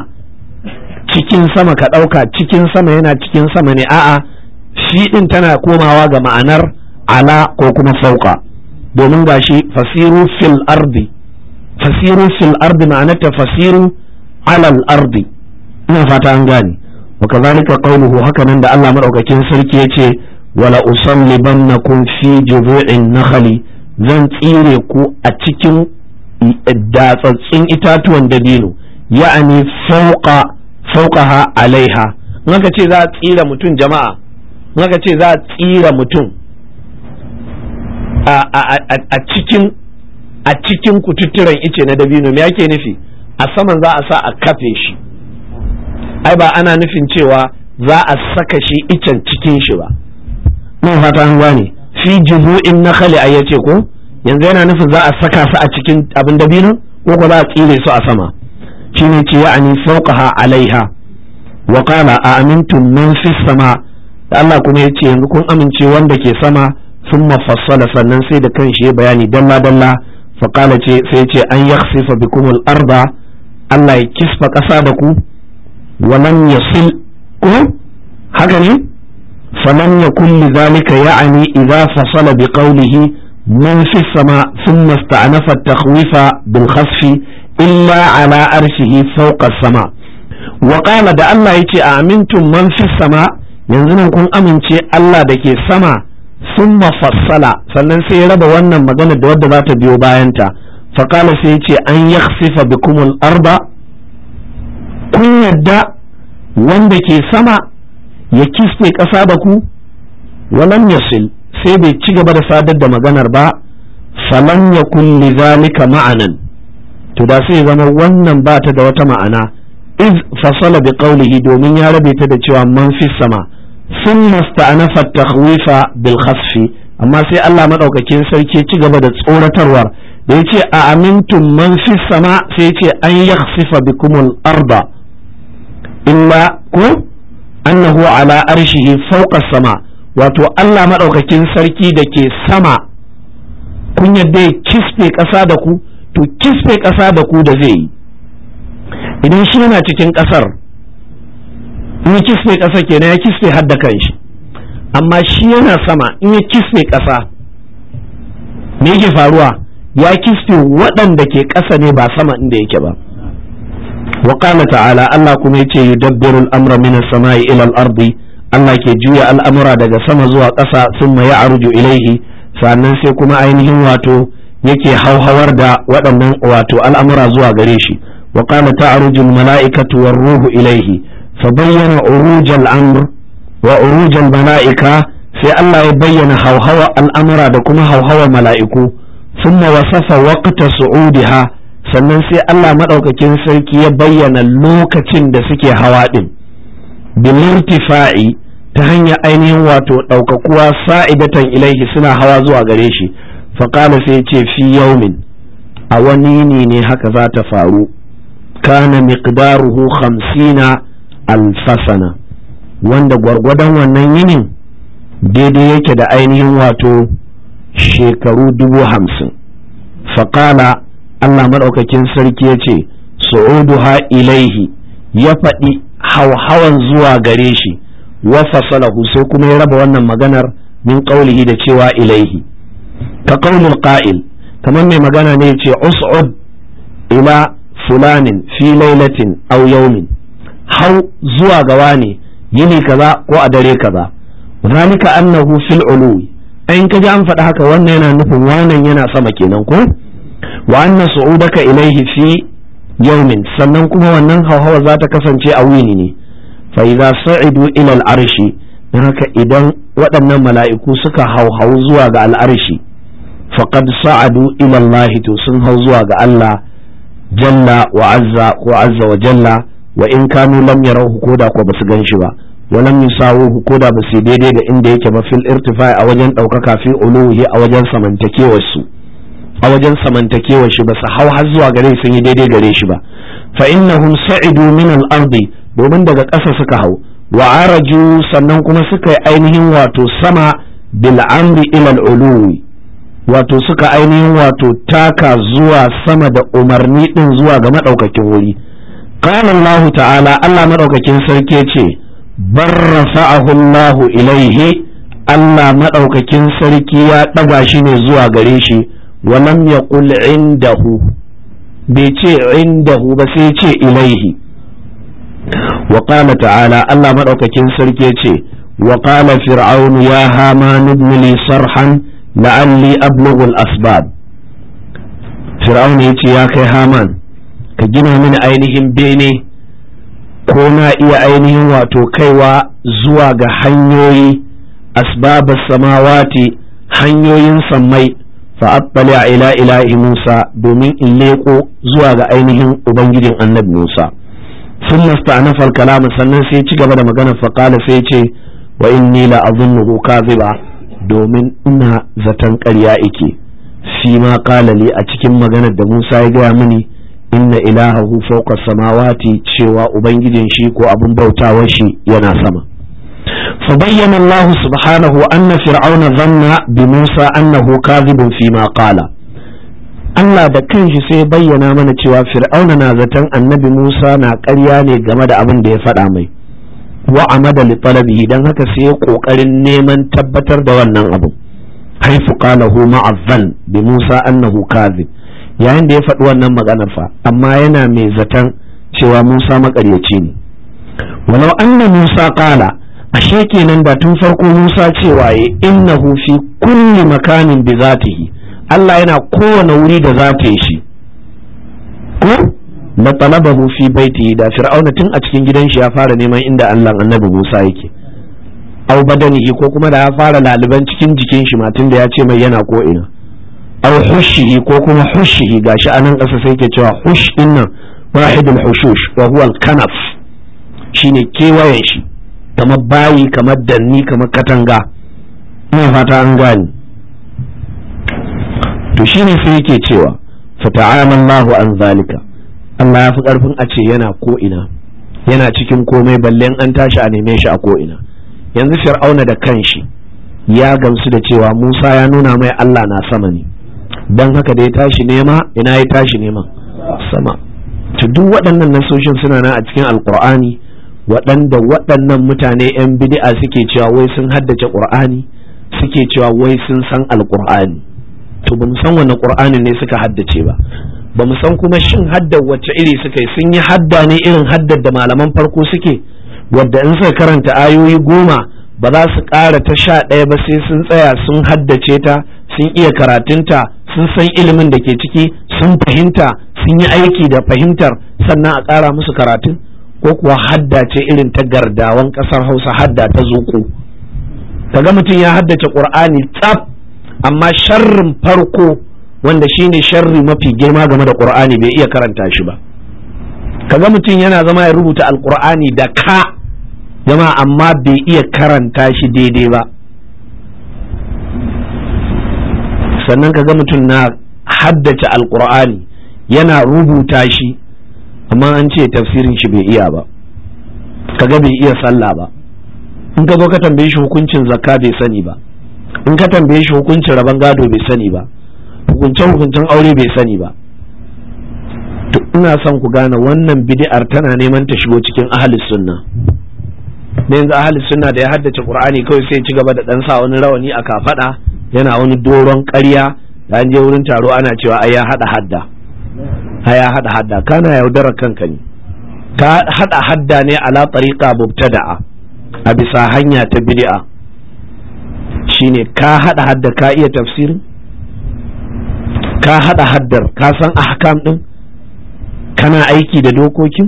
cikin sama, ka dauka cikin sama yana cikin sama ne, a'a shi din tana komawa ga ma'anar ala ko kuma fauqa, domin gashi fasiru fil ardi, fasiru fil ardi ma'anarta fasiru alal ardi. ina fata an gane. wa kazalika qawluhu, haka nan da Allah madaukakin sarki yace wala usallibannakum fi jubu'in nakhli, zan tsire ku a cikin datsatsin itatuwan dabino, ya'ani fawqa fawqaha alaiha. in aka ce za a tsira mutum jama'a, in aka ce za a tsira mutum a a cikin a cikin kututturen ice na dabino, me yake nufi? a saman za a sa a kafe shi, ai ba ana nufin cewa za a saka shi icen cikin shi ba. mun fata an gane. fi jubu'in nakhli ay yace ko, yanzu yana nufin za a saka su a cikin abin dabino, ko ko za a tsire su a sama, shine ce ya'ani fawqaha alaiha. wa qala a amintum man fis sama, da Allah kuma yace yanzu kun amince wanda ke sama, thumma fassala, sannan sai da kanshi ya bayani dalla dalla. faƙala ce sai ce an yakhsifa bikumul arda, Allah ya kisfa ƙasa da ku, walam yasil ku, haka ne? falam yakun lidhalika, ya'ani idza fasala bi qawlihi man fi sama thumma ista'nafa at-takhwifa bil khasfi illa ala arshihi fawqa as-sama. wa qala da Allah yace a amintum man fi sama, yanzu nan kun amince Allah da ke sama, sun mafassala, sannan sai ya raba wannan magana da wadda za ta biyo bayanta. faƙala sai ya ce an yakhsifa bikumul arda, kun yadda wanda ke sama ya kisfe ƙasa da ku? walam yasil, sai bai ci gaba da sadar da maganar ba. falam yakun lidhalika ma'anan, to da sai zama wannan ba ta da wata ma'ana. iz fasala bi qawlihi, domin ya rabe ta da cewa man fi sama, sun masta'anafa takhwifa bil khasfi, amma sai Allah madaukakin sarki ci gaba da tsoratarwar da yace a amintum man fi sama, sai yace an yakhsifa bikumul arda illa ku annahu ala arshihi fawqa sama, wato Allah madaukakin sarki da ke sama, kun yadda ya kisfe ƙasa da ku, to kisfe ƙasa da ku da zai yi, idan shi yana cikin ƙasar, in ya kisfe ƙasa kenan ya kisfe har da kanshi, amma shi yana sama, in ya kisfe ƙasa me yake faruwa? ya kisfe waɗanda ke ƙasa ne, ba sama inda yake ba. wa qala ta'ala, Allah kuma yace yudabbiru al-amra min as-sama'i ila al-ardi, Allah ke juya al'amura daga sama zuwa ƙasa, thumma ya'ruju ilayhi, sannan sai kuma ainihin wato yake hauhawar da waɗannan wato al'amura zuwa gare shi. wa qala ta'ruju al-mala'ikatu war-ruhu ilayhi, fa bayyana urujal amr wa urujal mala'ika sai Allah ya bayyana hauhawa al'amura da kuma hauhawa mala'iku thumma wasafa waqta su'udiha sannan sai Allah madaukakin sarki ya bayyana lokacin da suke hawa din bil irtifa'i ta hanyar ainihin wato ɗaukakuwa sa'idatan ilaihi suna hawa zuwa gare shi faƙala sai ce fi yaumin a wani ne ne haka za ta faru kana miqdaruhu hamsina alfasana wanda gwargwadon wannan yinin daidai yake da ainihin wato shekaru dubu hamsin faƙala Allah maɗaukakin sarki ya ce su'uduha ilaihi ya faɗi hauhawan zuwa gare shi wa fasalahu sai kuma ya raba wannan maganar min qaulihi da cewa ilaihi ka qaulul qa'il kamar mai magana ne yace us'ud ila fulanin fi lailatin aw yawmin hau zuwa gawa ne yini kaza ko a dare kaza zalika annahu fil ului ayin kaji an faɗa haka wannan yana nufin wannan yana sama kenan ko wa anna su'udaka ilaihi fi yawmin sannan kuma wannan hauhawa za ta kasance a wuni ne fa idza sa'idu ila al-arshi dan haka idan waɗannan mala'iku suka hauhawu zuwa ga al-arshi faqad sa'adu ila Allah to sun hau zuwa ga Allah jalla wa azza wa azza wa jalla wa in kanu lam yarahu koda ko basu ganshi ba wa lam yusawu koda basu daidai da inda yake ba fil irtifai a wajen daukaka fi uluhi a wajen samantakewar su a wajen samantakewar shi basu hau har zuwa gare sun yi daidai gare shi ba fa innahum sa'idu min al-ardi domin daga ƙasa suka hau wa araju sannan kuma suka yi ainihin wato sama bil amri ila al-uluwi wato suka ainihin wato taka zuwa sama da umarni din zuwa ga madaukakin wuri qala Allah ta'ala Allah madaukakin sarki ce barrafa'ahu Allah ilaihi Allah madaukakin sarki ya daga shi ne zuwa gare shi wa lam yaqul indahu bai ce indahu ba sai ce ilaihi wa qala ta'ala Allah madaukakin sarki yace wa qala fir'aunu ya haman ibn li sarhan la'alli ablughu al-asbab fir'aunu yace ya kai haman ka gina mini ainihin bene ko na iya ainihin wato kaiwa zuwa ga hanyoyi asbabas samawati hanyoyin sammai fa attali ila ilahi Musa domin in leko zuwa ga ainihin ubangijin annabi Musa ثم استأنف الكلام sannan sai ci gaba da magana faqala sai ce wa inni la azunnuhu kadhiba domin ina zaton ƙarya yake fi ma qala li a cikin maganar da Musa ya gaya mini inna ilahahu fawqa samawati cewa ubangijin shi ko abin bautawar shi yana sama fa bayyana Allah subhanahu anna fir'auna dhanna bi Musa annahu kadhibun fi ma qala Allah da kanshi sai bayyana mana cewa fir'auna na zaton annabi Musa na ƙarya ne game da abin da ya faɗa mai wa amada li talabihi dan haka sai ya kokarin neman tabbatar da wannan abu haifu qalahu ma'azzan bi Musa annahu kadhib yayin da ya faɗi wannan maganar fa amma yana mai zaton cewa Musa maƙaryaci ne walau anna Musa qala ashe kenan da tun farko Musa cewa ya innahu fi kulli makanin bi zatihi Allah yana kowane wuri da za ta yi shi ko la talabahu fi baitihi da fir'auna tun a cikin gidan shi ya fara neman inda Allah annabi Musa yake aw badanihi ko kuma da ya fara laliban cikin jikin shi matun da ya ce mai yana ko ina aw hushihi ko kuma hushihi gashi anan ƙasa sai ke cewa hush dinnan wahidul hushush wa huwa al-kanaf shine kewayen shi kamar bayi kamar danni kamar katanga ina fata an gani to shine sai yake cewa fata'ala Allahu an zalika Allah ya fi karfin a ce yana ko ina yana cikin komai balle an tashi a neme shi a ko ina yanzu fir'auna da kanshi ya gamsu da cewa Musa ya nuna mai Allah na sama ne dan haka da ya tashi nema ina ya tashi nema sama to duk waɗannan nasoshin suna nan a cikin alqur'ani waɗanda waɗannan mutane yan bid'a suke cewa wai sun haddace qur'ani suke cewa wai sun san alqur'ani to ba mu san wannan qur'anin ne suka haddace ba ba mu san kuma shin haddar wacce iri suka yi sun yi hadda ne irin haddar da malaman farko suke wadda in suka karanta ayoyi goma ba za su ƙara ta sha ɗaya ba sai sun tsaya sun haddace ta sun iya karatunta sun san ilimin da ke ciki sun fahimta sun yi aiki da fahimtar sannan a ƙara musu karatun ko kuwa hadda ce irin ta gardawan ƙasar Hausa, hadda ta zuku. Kaga mutum ya haddace Qur'ani tsaf, amma sharrin farko wanda shine sharri mafi girma game da Qur'ani bai iya karanta shi ba. Kaga mutum yana zama ya rubuta Al-Qur'ani da ka jama'a, amma bai iya karanta shi daidai ba. Sannan kaga mutum na haddace Al-Qur'ani yana rubuta shi, amma an ce tafsirin shi bai iya ba. Kaga bai iya sallah ba. In ka zo ka tambaye shi hukuncin zakka bai sani ba, in ka tambaye shi hukuncin rabon gado bai sani ba, hukuncin hukuncin aure bai sani ba. To ina son ku gane wannan bid'ar tana neman ta shigo cikin ahlus sunna. Da yanzu ahlus sunna da ya haddace Qur'ani kawai sai ci gaba da dan sa wani rawani a kafada, yana wani doron ƙarya, da an je wurin taro ana cewa ai ya hada hadda ai ya hada hadda kana yaudarar kanka ne. Ka hada hadda ne ala tariqa mubtada'a, a bisa hanya ta bid'a. Shine ka hada hadda ka iya tafsirin, ka hada haddar ka san ahkam din, kana aiki da dokokin.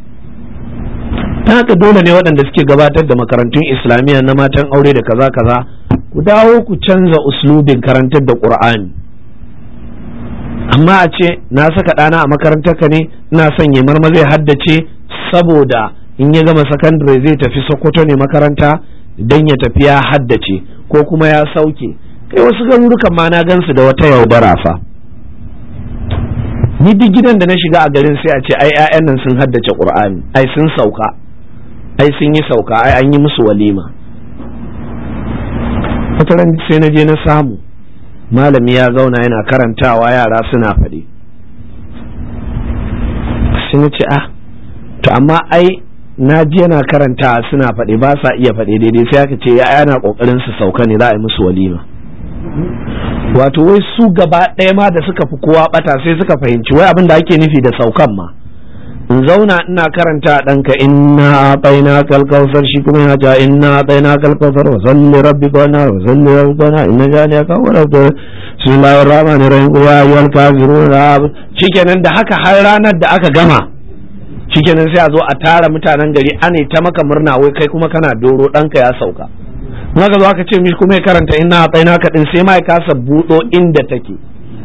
Ta haka dole ne waɗanda suke gabatar da makarantun islamiyya na matan aure da kaza kaza ku dawo ku canza uslubin karantar da Qur'ani. Amma a ce na saka ɗana a makarantar ka ne, ina son ya marma zai haddace saboda in ya gama sakandare zai tafi Sokoto ne makaranta, dan ya tafi ya haddace ko kuma ya sauke. Kai wasu garurukan ma na gansu da wata yaudara fa. Ni duk gidan da na shiga a garin sai a ce ai ƴaƴan nan sun haddace Qur'ani, ai sun sauka, ai sun yi sauka, ai an yi musu walima. Wataran sai na je na samu malami ya zauna yana karantawa, yara suna faɗi. Sai na ce ah, to amma ai na ji yana karanta suna faɗi ba sa iya faɗi daidai, sai aka ce ya yana ƙoƙarin su sauka ne za a yi musu walima. Wato wai su gaba ɗaya ma da suka fi kowa ɓata sai suka fahimci wai abin da ake nufi da saukan ma, in zauna ina karanta ɗanka inna baina kalkausar, shi kuma yana cewa inna baina kalkausar wa salli rabbika wa nar wa salli rabbika wa inna jani ka wa rabbi bismillahir rahmanir rahim wa ayyuhal kafirun. Shikenan da haka har ranar da aka gama, shikenan sai a zo a tara mutanen gari ane ta maka murna wai kai kuma kana doro ɗanka ya sauka. Maka zo aka ce mishi kuma ya karanta inna baina ka din, sai ma ya kasa buɗo inda take.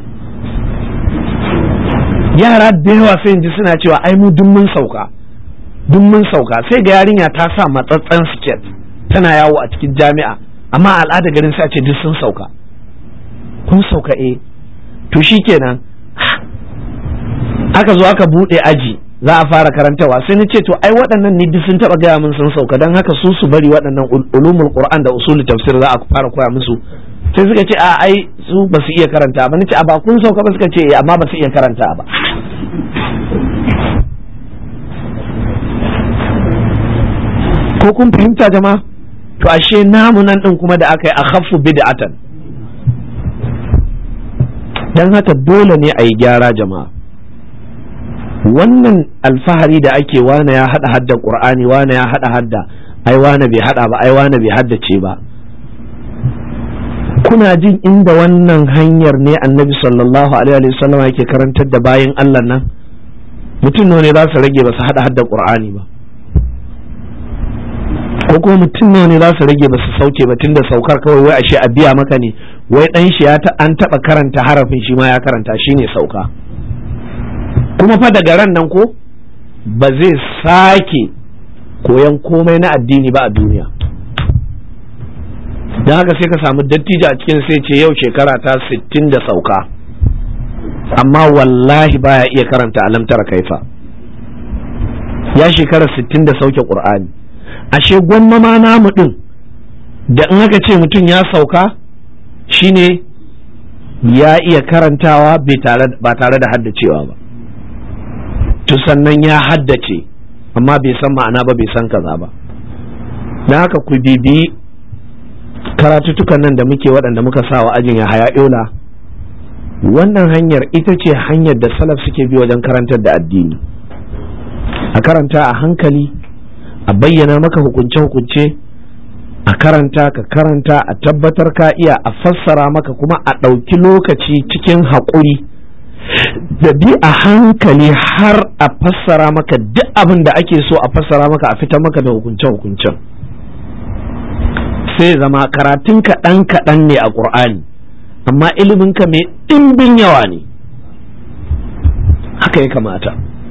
Yara da yawa sai ji suna cewa ai mu duk mun sauka, duk mun sauka. Sai ga yarinya ta sa matsatsen siket tana yawo a cikin jami'a, amma al'ada garin sai a ce duk sun sauka. Kun sauka eh, to shikenan aka zo aka bude aji za a fara karantawa, sai ni ce to ai waɗannan ni duk sun taba gaya min sun sauka, dan haka su su bari waɗannan ulumul qur'an da usul tafsir za a fara koya musu. Sai suka ce a ai su ba su iya karanta ba. Nace a ba kun sauka ba? Suka ce eh amma ba su iya karanta ba. Ko kun fahimta jama'a? To ashe namu nan din kuma da aka yi akhaffu bid'atan. Dan haka dole ne a yi gyara jama'a. Wannan alfahari da ake wane ya hada hadda Qur'ani, wane ya hada hadda, ai wane bai hada ba, ai wane bai haddace ba. Kuna jin inda wannan hanyar ne Annabi sallallahu alaihi wasallam yake karantar da bayin Allah nan? Mutum ne za su rage ba su hada hadda Qur'ani ba, ko kuma mutum ne za su rage ba su sauke ba, tunda saukar kawai wai ashe a biya maka ne, wai dan shi ya ta an taba karanta harafin shi ma ya karanta, shine sauka. Kuma fa daga ran nan ko ba zai sake koyan komai na addini ba a duniya. Don haka sai ka samu dattijo a cikin sai ce yau shekara ta sittin da sauka, amma wallahi baya iya karanta alamtar kaifa. Ya shekara sittin da sauke Qur'ani. Ashe gwamma ma namu din da in aka ce mutum ya sauka shine ya iya karantawa ba tare da haddacewa ba. To sannan ya haddace amma bai san ma'ana ba, bai san kaza ba. Don haka ku bibi karatutukan nan da muke waɗanda muka sa wa ajin ya haya yola. Wannan hanyar ita ce hanyar da salaf suke bi wajen karantar da addini. A karanta a hankali, a bayyana maka hukunce-hukunce, a karanta ka karanta, a tabbatar ka iya, a fassara maka kuma a ɗauki lokaci cikin haƙuri da bi a hankali har a fassara maka duk abin da ake so a fassara maka a fitar maka da hukunce-hukuncen. sai zama karatun kaɗan kaɗan ne a ƙur'ani amma iliminka mai ɗimbin yawa ne. Haka ya kamata.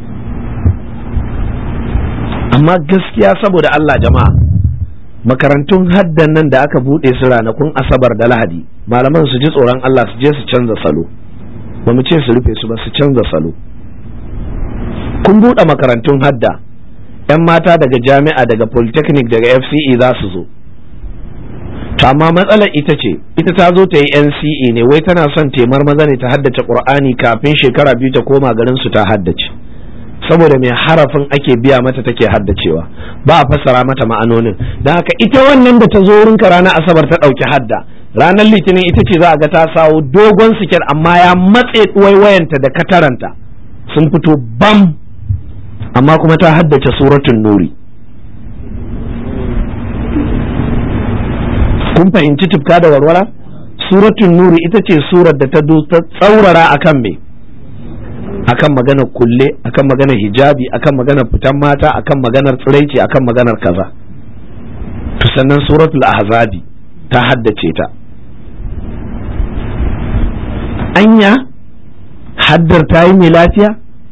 Amma gaskiya saboda Allah jama'a, makarantun haddan nan da aka buɗe su ranakun Asabar da Lahadi, malaman su ji tsoron Allah su je su canza salo. Ba mu ce su rufe su ba, su canza salo. Kun buɗe makarantun hadda, 'yan mata daga jami'a, daga polytechnic, daga F C E za su zo. Amma matsalar ita ce, ita ta zo ta yi N C E ne, wai tana son taimar maza ne ta haddace Qur'ani kafin shekara biyu ta koma garin su ta haddace. Saboda mai harafin ake biya mata take haddacewa, ba a fassara mata ma'anonin. Don haka ita wannan da ta zo wurinka ranar Asabar ta ɗauki hadda, ranar Litinin ita ce za a ga ta sawo dogon siket amma ya matse waiwayanta da kataranta sun fito bam, amma kuma ta haddace suratun Nuri. Kun fahimci tufka da warwara? Suratun Nuri ita ce surar da ta tsaurara akan me? Akan maganar kulle, akan maganar hijabi, akan maganar fitan mata, akan maganar tsiraici, akan maganar kaza. To sannan suratul ahzabi ta haddace ta. Anya haddar ta yi mai lafiya?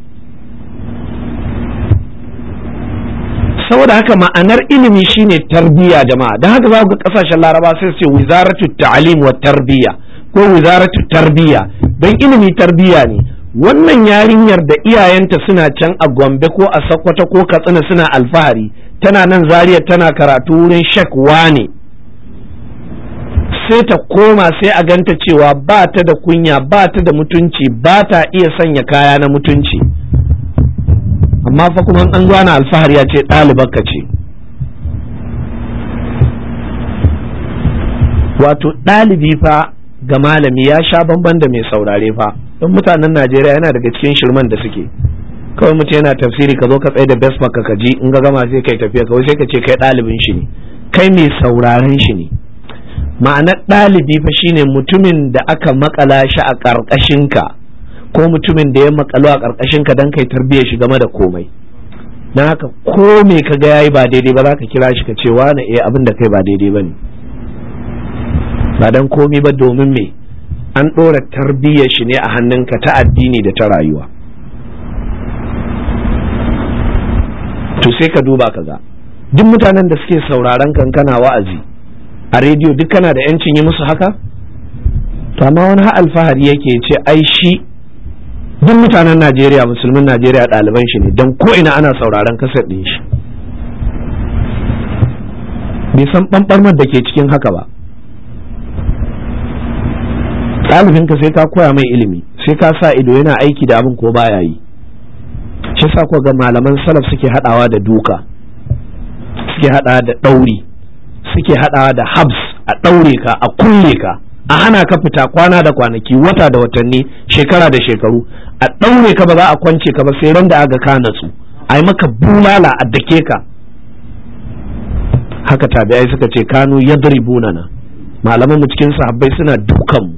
Saboda haka ma'anar ilimi shine tarbiyya jama'a. Don haka za ku ga kasashen Laraba sai su ce wizaratu ta'lim wa tarbiyya ko wizaratu tarbiyya, don ilimi tarbiyya ne. Wannan yarinyar da iyayenta suna can a Gombe ko a Sokoto ko Katsina suna alfahari, tana nan Zaria tana karatu wurin Sheikh Wane, sai ta koma sai a ganta cewa ba ta da kunya, ba ta da mutunci, ba ta iya sanya kaya na mutunci, amma fa kuma an zo ana alfahari ya ce ɗalibarka ce. Wato ɗalibi fa ga malami ya sha bamban da mai saurare fa. Don mutanen Najeriya yana daga cikin shirman da suke, kawai mutum yana tafsiri ka zo ka tsaye da best baka ka ji, in ga gama sai kai tafiya kawai sai ka ce kai ɗalibin shi ne, kai mai sauraren shi ne. Ma'anar ɗalibi fa shine mutumin da aka makala shi a ƙarƙashin ka, ko mutumin da ya makalo a ƙarƙashin ka don kai tarbiyyar shi game da komai. Don haka ko me ka ga yayi ba daidai ba za ka kira shi ka ce wani eh abin da kai ba daidai ba ne, ba dan komai ba domin me an ɗora tarbiyyar shi ne a hannunka ta addini da ta rayuwa. To sai ka duba ka ga duk mutanen da suke sauraron kankana wa'azi a rediyo duk kana da yancin yi musu haka? To amma wani ha alfahari yake ce ai shi duk mutanen Najeriya, musulmin Najeriya ɗaliban shi ne, don ko ina ana sauraron kasar ɗin shi. Bai san ɓanɓarmar da ke cikin haka ba. Ɗalibinka sai ka koya mai ilimi, sai ka sa ido yana aiki da abin ko baya yi. Shi sa ko ga malaman salaf suke haɗawa da duka, suke haɗawa da ɗauri, suke haɗawa da habs, a ɗaure ka, a kulle ka, a hana ka fita kwana da kwanaki, wata da watanni, shekara da shekaru, a ɗaure ka ba za a kwance ka ba sai ran da aga ka natsu, a yi maka bulala a dake ka. Haka tabi'ai suka ce kanu yadribuna na, malaman mu cikin sahabbai suna dukan mu.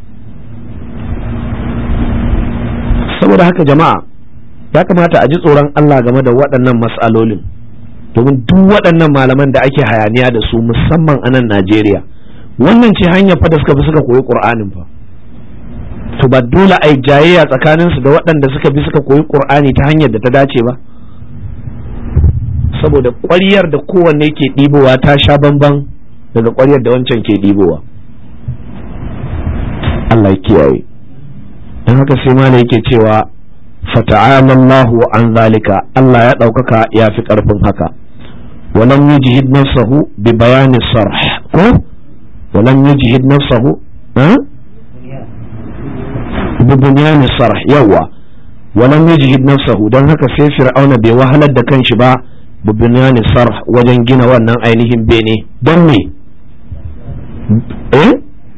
Saboda haka jama'a ya kamata a ji tsoron Allah game da waɗannan mas'alolin, domin duk waɗannan malaman da ake hayaniya da su musamman a nan Najeriya, wannan ce hanyar fa da suka bi suka koyi Qur'anin fa. To ba dole ai jayayya tsakanin su da waɗanda suka bi suka koyi Qur'ani ta hanyar da ta dace ba, saboda ƙwaryar da kowanne ke ɗibowa ta sha bamban daga ƙwaryar da wancan ke ɗibowa. Allah ya kiyaye. Dan haka sai malai yake cewa fata'ala Allahu an zalika, Allah ya ɗaukaka ya fi ƙarfin haka. Walam yujhid nafsahu bi bayani sarh ko walam yujhid nafsahu bi bayani sarh yawa walam yujhid nafsahu, dan haka sai fir'auna bai wahalar da kanshi ba bi bayani sarh wajen gina wannan ainihin bene. Don me eh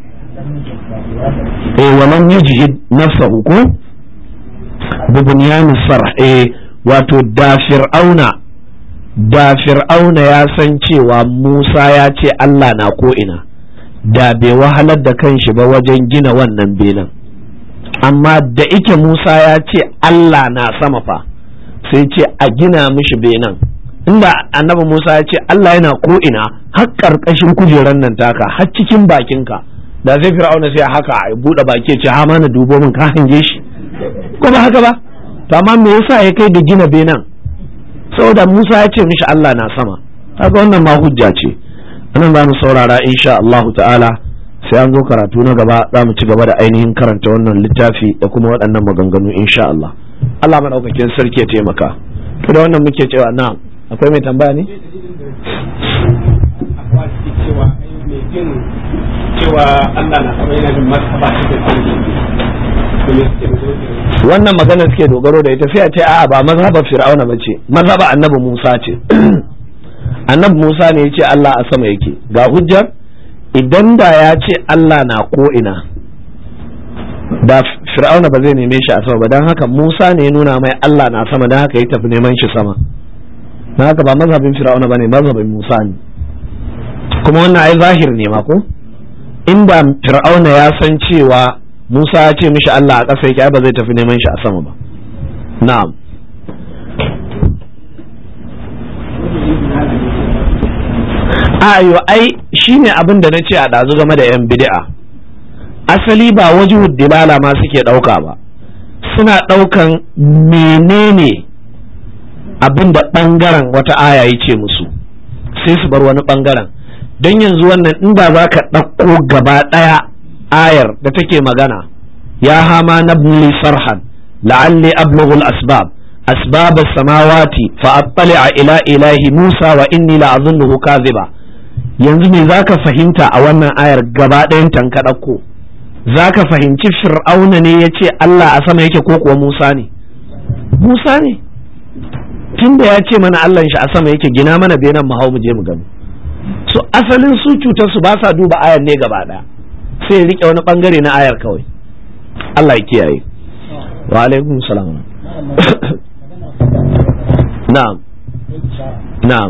eh walam yujhid nafsahu ko bi bayani sarh eh wato da fir'auna da fir'auna ya san cewa Musa ya ce Allah na ko ina, da bai wahalar da kanshi ba wajen gina wannan benin. amma da ike Musa ya ce Allah na sama fa sai ce a gina mishi benan. Inda annabi Musa ya ce Allah yana ko ina har karkashin kujeran nan taka har cikin bakinka, da sai Fir'auna sai haka ya bude baki ya ce ha mana dubo min ka hange shi ko ba haka ba. To amma me yasa ya kai da gina benan? Saboda Musa ya ce mishi Allah na sama. Kaga wannan ma hujja ce. Anan za mu saurara insha Allah ta'ala, sai an zo karatu na gaba za mu ci gaba da ainihin karanta wannan littafi da kuma waɗannan maganganu insha Allah. Allah madaukakin sarki ya taimaka. To da wannan muke cewa na akwai mai tambaya ne? Cewa Allah na sama yana bin masaba wannan magana suke dogaro da ita sai a ce a'a ba mazhabar Fir'auna bace, mazhabar Annabi Musa ce. Annabi Musa ne ya ce Allah a sama yake. Ga hujjar, idan da ya ce Allah na ko ina da Fir'auna ba zai neme shi a sama ba, don haka Musa ne ya nuna mai Allah na sama, don haka ya tafi neman shi sama. Don haka ba mazhabin Fir'auna bane, mazhabin Musa ne. Kuma wannan ai zahir ne ma ko? Inda Fir'auna ya san cewa Musa ya ce mishi Allah a ƙasa yake, ai ba zai tafi neman shi a sama ba. Na'am. Ayo ai shine abin da nace a dazu game da yan bid'a. Asali ba wajhud dilala ma suke dauka ba, suna daukan menene abin da bangaren wata aya yace musu sai su bar wani bangaren. Don yanzu wannan inda zaka dauko gaba daya ayar da take magana ya hama nabni sarhan la'alli ablughu al-asbab asbab as-samawati fa attali'a ila ilahi Musa wa inni la'azunnuhu kadhiba. Yanzu me zaka fahimta a wannan ayar gaba ɗayan tanka ɗauko? Zaka fahimci Fir'auna ne yace Allah a sama yake ko kuwa Musa ne? Musa ne. Tunda ya ce mana Allah shi a sama yake, gina mana benan mu hau mu je mu gani. So asalin su cutar su ba sa duba ayar ne gaba ɗaya, sai rike wani bangare na ayar kawai. Allah ya kiyaye. Wa alaikum salam. Na'am. Na'am.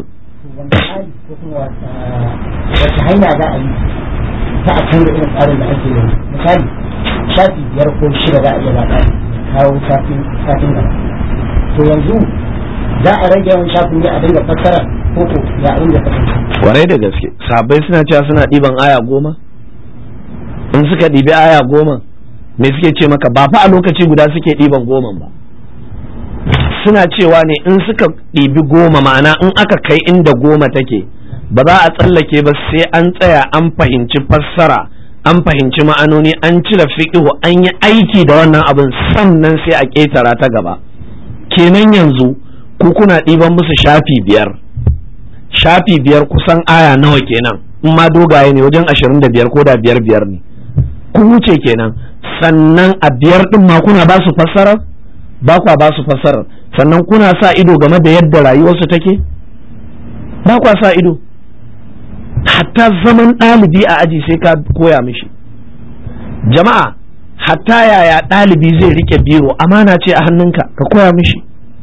Wace hanya za a yi ta a canza irin tsarin da ake yi? Misali, shafi biyar ko shida za a iya zaɓa kawo shafin gaba. To yanzu za a rage yawan shafin ne a dinga fassara ko ko ya abin da kasance? Kwarai da gaske, sahabbai suna cewa suna ɗiban aya goma? In suka ɗibi aya goma, me suke ce maka? Ba fa a lokaci guda suke ɗiban goman ba. Suna cewa ne in suka ɗibi goma, ma'ana in aka kai inda goma take ba za a tsallake ba sai an tsaya an fahimci fassara, an fahimci ma'anoni, an cire fiqhu, an yi aiki da wannan abin, sannan sai a ƙetara ta gaba. Kenan yanzu ku kuna ɗiban musu shafi biyar, shafi biyar kusan aya nawa kenan? In ma dogaye ne wajen ashirin da biyar ko da biyar biyar ne, kun wuce kenan. Sannan a biyar ɗin ma kuna ba su fassara? Ba kwa ba su fassarar. Sannan kuna sa ido game da yadda rayuwarsu take? Ba kwa sa ido. Hatta zaman ɗalibi a aji sai ka koya mishi. Jama'a, hatta yaya ɗalibi zai rike biro, amana ce a hannunka, ka koya mishi.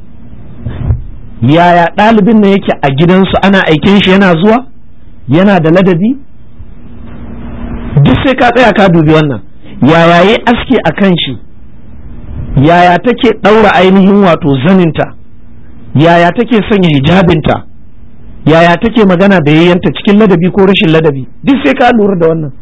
Yaya ɗalibin nan yake a gidansu, ana aikin shi yana zuwa, yana da ladabi? Duk sai ka tsaya ka dubi wannan. Yaya yi aski a kan shi, yaya take ɗaura ainihin wato zaninta, yaya take sanya hijabinta, yaya take magana da yayyanta cikin ladabi ko rashin ladabi, duk sai ka lura da wannan.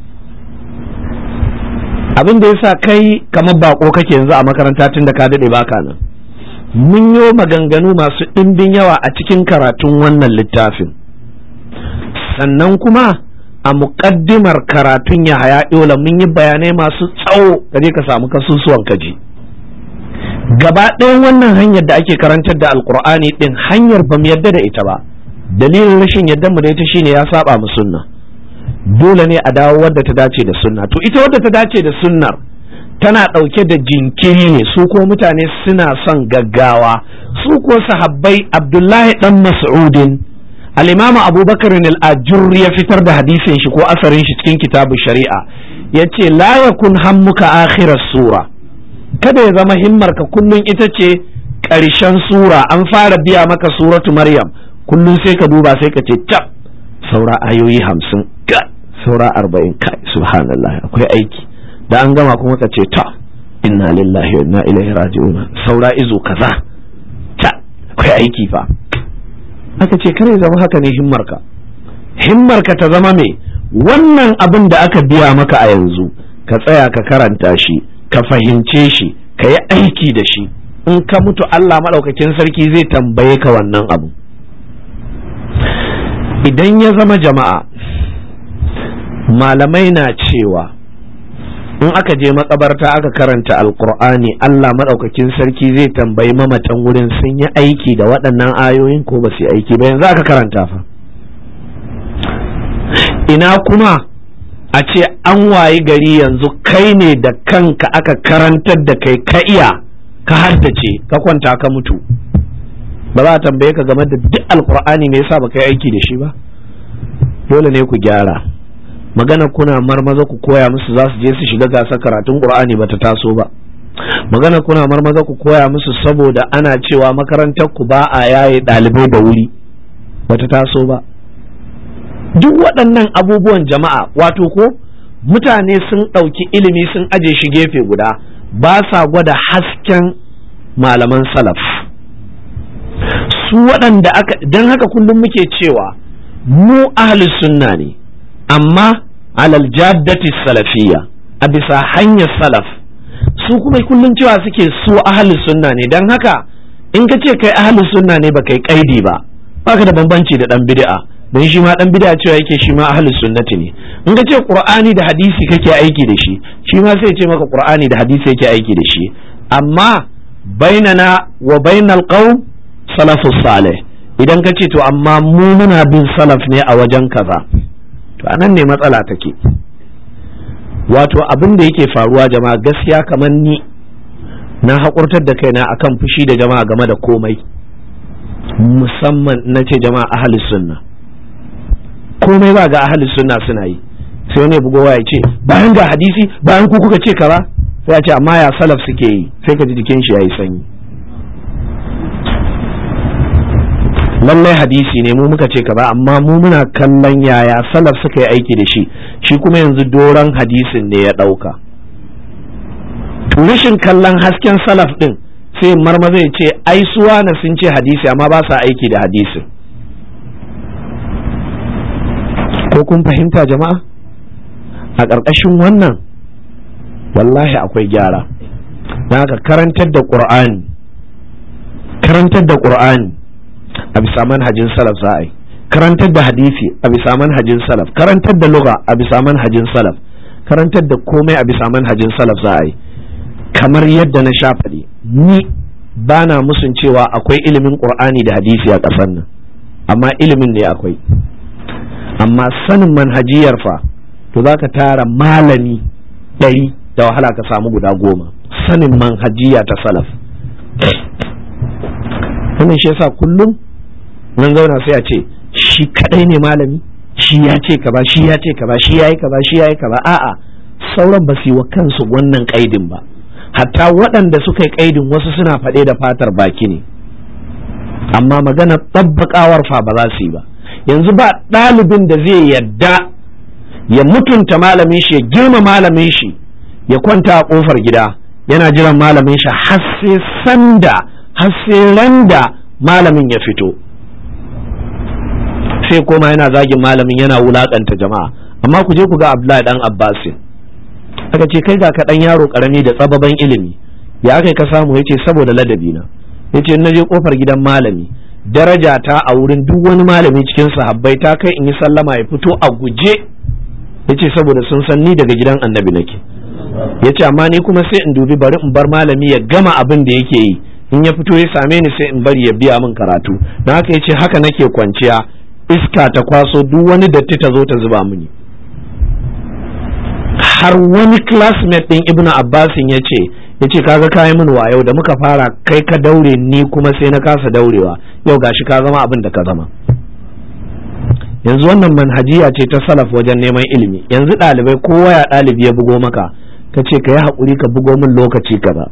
Abin da yasa kai kamar bako kake yanzu a makaranta tun da ka daɗe baka nan, mun yi maganganu masu ɗimbin yawa a cikin karatun wannan littafin, sannan kuma a muƙaddimar karatun Yahaya Yola mun yi bayanai masu tsawo, kaje ka samu kasusuwan kaji. Gaba ɗayan wannan hanyar da ake karantar da Alƙur'ani ɗin, hanyar ba mu yadda da ita ba. Dalilin rashin yadda mu da ita shine ya saba mu sunna. Dole ne a dawo wadda ta dace da sunna. To ita wadda ta dace da sunnar tana ɗauke da jinkiri ne, su ko mutane suna son gaggawa. Su ko sahabbai, Abdullahi dan Mas'udin, al-Imam Abubakar al-Ajurri ya fitar da hadisin shi ko asarin shi cikin kitabu shari'a, yace la yakun hammuka akhiras sura, kada ya zama himmarka kullun ita ce ƙarshen sura, an fara biya maka suratu Maryam, kullun sai ka duba sai ka ce cap saura ayoyi hamsin, ka saura arba'in, kai subhanallah akwai aiki, da an gama kuma ka ce ta inna lillahi wa inna ilaihi raji'un saura izo kaza ta akwai aiki fa aka ce kare zama haka ne himmarka himmarka ta zama me wannan abin da aka biya maka a yanzu ka tsaya ka karanta shi ka fahimce shi ka yi aiki da shi in ka mutu Allah maɗaukakin sarki zai tambaye ka wannan abu idan ya zama jama'a malamai na cewa in aka je makabarta aka karanta alkur'ani Allah maɗaukakin sarki zai tambayi mamatan wurin sun yi aiki da waɗannan ayoyin ko ba su yi aiki ba yanzu aka karanta fa ina kuma a ce an wayi gari yanzu kai ne da kanka aka karantar da kai ka iya ka haddace ka kwanta ka mutu ba za a tambaye ka game da duk alkur'ani me yasa baka yi aiki da shi ba dole ne ku gyara magana kuna marmaza ku koya musu za su je su shiga gasar karatun qur'ani bata taso ba magana kuna marmaza ku koya musu saboda ana cewa makarantar ku ba a yaye ɗalibai da wuri bata taso ba duk waɗannan abubuwan jama'a wato ko mutane sun ɗauki ilimi sun aje shi gefe guda ba sa gwada hasken malaman salaf su waɗanda aka don haka kullum muke cewa mu ahli sunna ne amma alal jaddati salafiyya a bisa hanyar salaf su kuma kullum cewa suke su ahli sunna ne don haka in ka ce kai ahli sunna ne ba kai kaidi ba baka da bambanci da dan bid'a don shi ma dan bid'a cewa yake shi ma ahli sunnati ne in ka ce qur'ani da hadisi kake aiki da shi shi ma sai ce maka qur'ani da hadisi yake aiki da shi amma bainana wa bainal qaum salafus salih idan ka ce to amma mu muna bin salaf ne a wajen kaza to anan ne matsala take wato abin da yake faruwa jama'a gaskiya kamar ni na haƙurtar da kaina akan fushi da jama'a game da komai musamman na ce jama'a ahli sunna komai ba ga ahli sunna suna yi sai wani bugowa ya ce bayan ga hadisi bayan ku kuka ce kaza sai ya ce amma ya salaf suke yi sai ka ji jikin shi yayi sanyi lallai hadisi ne mu muka ce kaza amma mu muna kallon yaya salaf suka yi aiki da shi shi kuma yanzu doron hadisin ne ya dauka rashin kallon hasken salaf din sai marmaza ya ce ai suwa na sun ce hadisi amma ba sa aiki da hadisin ko kun fahimta jama'a a ƙarƙashin wannan wallahi akwai gyara don haka karantar da ƙur'ani karantar da ƙur'ani a bisa manhajin salaf za a yi karantar da hadisi a bisa manhajin salaf karantar da lugha a bisa manhajin salaf karantar da komai a bisa manhajin salaf za a yi kamar yadda na sha faɗi ni ba na musun cewa akwai ilimin ƙur'ani da hadisi a ƙasar nan amma ilimin ne akwai amma sanin manhajiyar fa to za ka tara malami ɗari da wahala ka samu guda goma sanin manhajiya ta salaf wannan shi yasa kullum nan zauna sai a ce shi kadai ne malami shi ya ce ka ba shi ya ce ka ba shi ya yi ka ba shi ya yi ka ba a'a sauran ba su yi wa kansu wannan kaidin ba hatta waɗanda suka yi kaidin wasu suna faɗe da fatar baki ne amma magana tabbakawar fa ba za su yi ba yanzu ba ɗalibin da zai yadda ya mutunta malamin shi ya girma malamin shi ya kwanta a ƙofar gida yana jiran malamin shi har sai sanda har sai randa malamin ya fito sai koma yana zagin malamin yana wulakanta jama'a amma ku je ku ga Abdullahi dan Abbasin aka ce kai ga ka dan yaro karami da tsababan ilimi ya kai ka samu yace saboda ladabi na yace in naje kofar gidan malami daraja ta a wurin duk wani malami cikin sahabbai ta kai in yi sallama ya fito a guje yace saboda sun san ni daga gidan annabi nake yace amma ni kuma sai in dubi bari in bar malami ya gama abin da yake yi in ya fito ya same ni sai in bari ya biya min karatu don haka yace haka nake kwanciya iska ta kwaso duk wani datti ta zo ta zuba mini har wani classmate din Ibn Abbasin yace yace kaga kai min wayo da muka fara kai ka daure ni kuma sai na kasa daurewa yau gashi ka zama abin da ka zama yanzu wannan manhajiya ce ta salaf wajen neman ilimi yanzu ɗalibai kowa ya ɗalibi ya bugo maka ka ce ka yi haƙuri ka bugo min lokaci kaza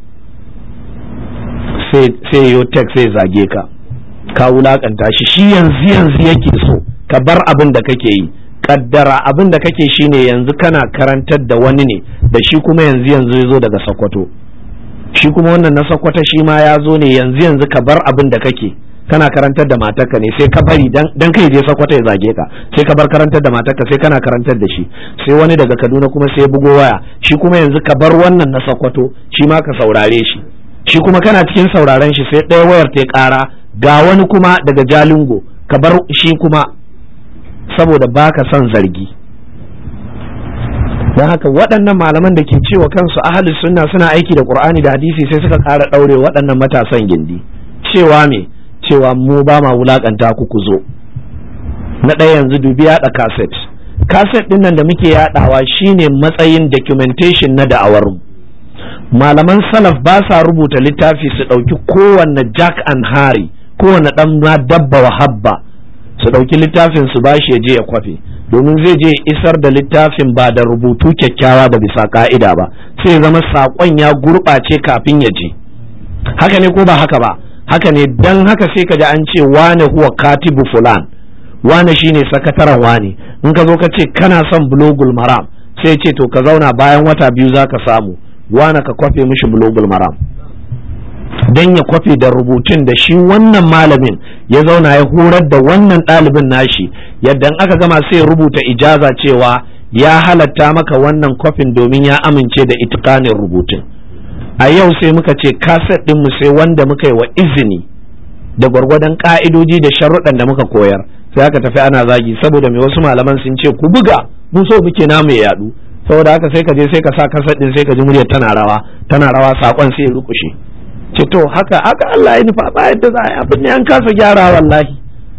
sai yo tek sai zage ka ka wulakanta shi shi yanzu yanzu yake so ka bar abin da kake yi kaddara abin da kake shine yanzu kana karantar da wani ne da shi kuma yanzu yanzu ya zo daga Sokoto, shi kuma wannan na Sokoto shi ma ya zo ne yanzu yanzu ka bar abin da kake kana karantar da matarka ne sai ka bari dan kai je Sokoto ya zage ka, sai ka bar karantar da matarka sai kana karantar da shi, sai wani daga Kaduna kuma sai ya bugo waya, shi kuma yanzu ka bar wannan na Sokoto shi ma ka saurare shi, shi kuma kana cikin sauraren shi sai ɗaya wayar ta ƙara ga wani kuma daga Jalingo ka bar shi kuma, saboda baka son zargi. don haka waɗannan malaman da ke cewa kansu ahlus sunna suna aiki da Qur'ani da hadisi sai suka ƙara ɗaure waɗannan matasan gindi cewa me cewa mu ba ma wulakanta ku ku zo. Na ɗaya yanzu dubi yaɗa kaset kaset ɗin nan da muke yaɗawa shine matsayin documentation na da'awar mu. Malaman salaf ba sa rubuta littafi su ɗauki kowanne Jack and Harry kowanne ɗan dabba wa habba su ɗauki littafin su bashi ya je ya kwafe, domin zai je isar da littafin ba da rubutu kyakkyawa da bisa ka'ida ba, sai zama saƙon ya gurɓace kafin ya je. Haka ne ko ba haka ba? Haka ne, dan haka sai ka ji an ce wane huwa katibu fulan, wane shine sakataren wane. In ka zo ka ce kana son bulogul maram, sai ce to ka zauna bayan wata biyu za ka samu wane ka kwafe mishi bulogul maram, dan ya kwafe da rubutun da shi wannan malamin ya zauna ya horar da wannan ɗalibin nashi, yadda in aka gama sai rubuta ijaza cewa ya halatta maka wannan kwafin domin ya amince da itikanin rubutun. A yau sai muka ce kaset ɗinmu sai wanda muka yi wa izini da gwargwadon ka'idoji da sharuɗan da muka koyar, sai aka tafi ana zagi saboda mai wasu malaman sun ce ku buga mun so muke namu ya yadu, saboda haka sai ka je sai ka sa kaset ɗin sai ka ji muryar tana rawa tana rawa sakon sai ya rukushe. Ce to haka haka Allah ya nufa ba yadda za a yi abin ne an kasa gyara wallahi.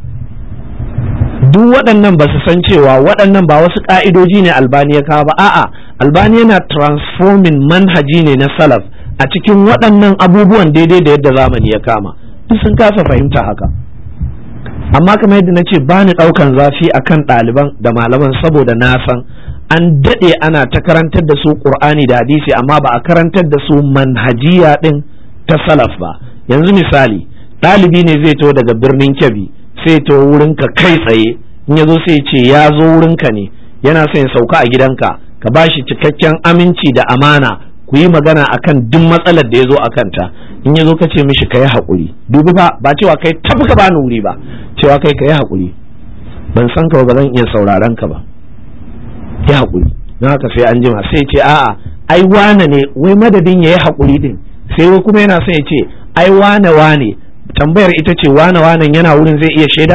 Duk waɗannan ba su san cewa waɗannan ba wasu ka'idoji ne Albani ya kawo ba, a'a Albani yana transforming manhaji ne na salaf a cikin waɗannan abubuwan daidai da yadda zamani ya kama. Duk sun kasa fahimta haka. Amma kamar yadda na ce ba ni ɗaukan zafi akan ɗaliban da malaman saboda na san an daɗe ana ta karantar da su Ƙur'ani da hadisi amma ba a karantar da su manhajiya ɗin ta salaf ba. Yanzu misali ɗalibi ne zai to daga birnin Kebbi sai to wurinka kai tsaye, in ya zo sai ce ya zo wurinka ne yana son ya sauka a gidanka ka ba shi cikakken aminci da amana ku yi magana akan duk matsalar da ya zo a kanta. In ya zo ka ce mishi ka yi haƙuri, dubi fa ba cewa kai tafi ka bani wuri ba, cewa kai ka yi haƙuri, ban san ka ba zan iya sauraron ka ba, yi haƙuri. Don haka sai an jima sai ce a'a ai wane ne wai madadin ya yi haƙuri din sai wai kuma yana son ya ce ai wane wane, tambayar ita ce wane wane yana wurin zai iya shaida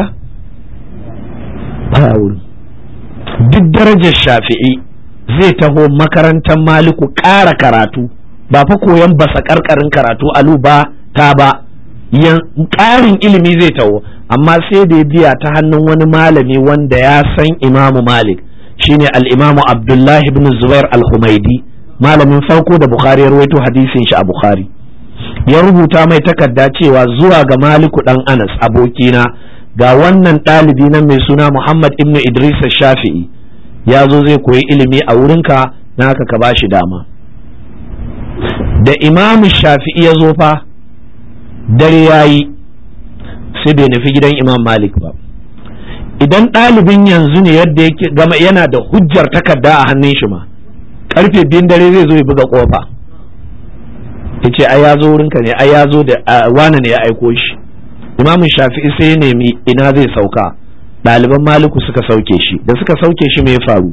ba wurin. Duk darajar Shafi'i zai taho makarantar Maliku ƙara karatu, ba fa koyan basa karkarin karatu alu ba ta ba, ƙarin ilimi zai taho, amma sai da ya biya ta hannun wani malami wanda ya san Imamu Malik shine al-Imamu Abdullahi ibn Zubair al-Humaidi, malamin farko da Bukhari ya rawaito hadisin shi a Bukhari. Ya rubuta mai takarda cewa zuwa ga Maliku dan Anas abokina, ga wannan ɗalibi nan mai suna Muhammad ibn Idris Shafi'i ya zo zai koyi ilimi a wurinka, na haka ka ba shi dama. Da Imam Shafi'i ya zo fa dare yayi sai bai nufi gidan Imam Malik ba. Idan ɗalibin yanzu ne yadda yake gama yana da hujjar takarda a hannun shi ma, karfe biyun dare zai zo ya buga kofa ya ce ai ya zo wurinka ne, ai ya zo da wane ne ya aiko shi. Imam Shafi'i sai ya nemi ina zai sauka, ɗaliban Maliku suka sauke shi, da suka sauke shi me ya faru,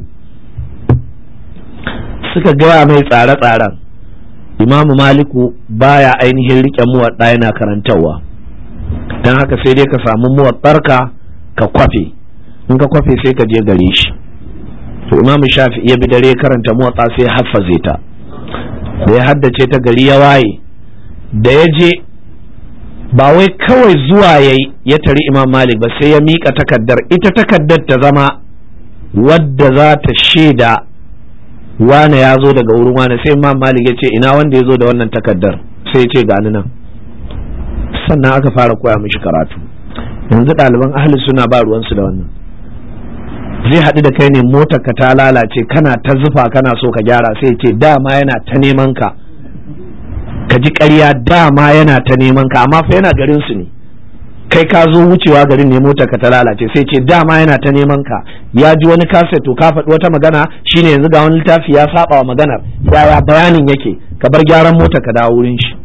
suka gaya mai tsare-tsaren. Imam Maliku baya ainihin rike muwaɗɗa yana karantarwa, don haka sai dai ka samu muwaɗɗarka ka kwafe, in ka kwafe sai ka je gare shi. To Imam Shafi'i ya bi dare karanta muwaɗɗa sai ya haffaze ta, da ya haddace ta gari ya waye, da ya je ba wai kawai zuwa yayi ya tari Imam Malik ba, sai ya miƙa takaddar, ita takaddar ta zama wadda za ta shaida wane ya zo daga wurin wane. Sai Imam Malik ya ce ina wanda ya zo da wannan takaddar, sai ya ce gani nan. Sannan aka fara koya mishi karatu. Yanzu ɗaliban ahli suna ba ruwansu da wannan. Zai haɗu da kai ne motar ka ta lalace kana ta zufa kana so ka gyara, sai ya ce dama yana ta neman ka, ka ji ƙarya dama yana ta neman ka, amma fa yana garin su ne. kai ka zo wucewa garin ne motar ka ta lalace sai ce dama yana ta neman ka ya ji wani kaset to ka faɗi wata magana shine yanzu ga wani littafi ya saba wa maganar yaya bayanin yake ka bar gyaran motar ka dawo wurin shi.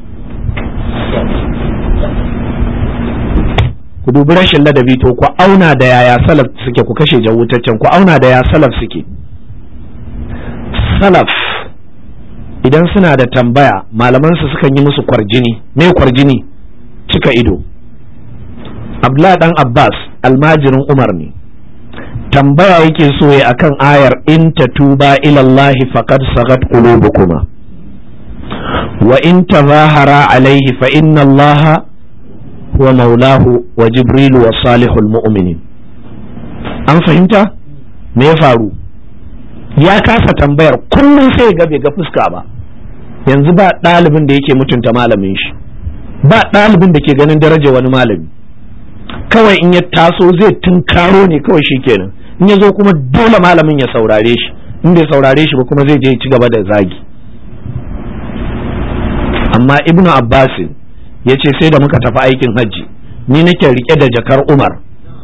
Ku dubi rashin ladabi to ku auna da yaya salaf suke, ku kashe jawutaccen, ku auna da yaya salaf suke. Salaf idan suna da tambaya malaman su sukan yi musu kwarjini. Me kwarjini? Cika ido. Abdullah dan Abbas almajirin Umar ne, tambaya yake so ya akan ayar in tatuba ila Allah faqad sagat qulubukuma wa in tazahara alayhi fa inna Allah huwa maulahu wa jibril wa salihul mu'minin. An fahimta me ya faru? Ya kasa tambayar, kullum sai ga bai ga fuska ba. Yanzu ba ɗalibin da yake mutunta malamin shi, ba ɗalibin da ke ganin daraja wani malami. Kawai in ya taso zai tunkaro ne kawai shi kenan, in ya zo kuma dole malamin ya saurare shi, in bai saurare shi ba kuma zai je ci gaba da zagi. Amma ibnu abbasin ya ce sai da muka tafi aikin hajji ni nake rike da jakar Umar,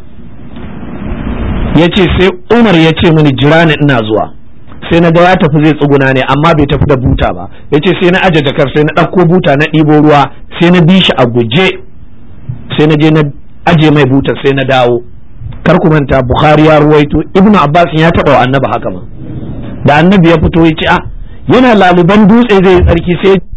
ya ce sai Umar ya ce mini jira ni ina zuwa, sai na ga ya tafi zai tsuguna ne amma bai tafi da buta ba, ya ce sai na aje jakar sai na ɗauko buta na ɗibo ruwa sai na bi shi a guje sai na je na aje mai buta sai na dawo. Kar ku manta Bukhari ya ruwaito Ibnu Abbas ya taɓa wa annabi haka ma, da annabi ya fito ya ce a yana laluban dutse zai tsarki sai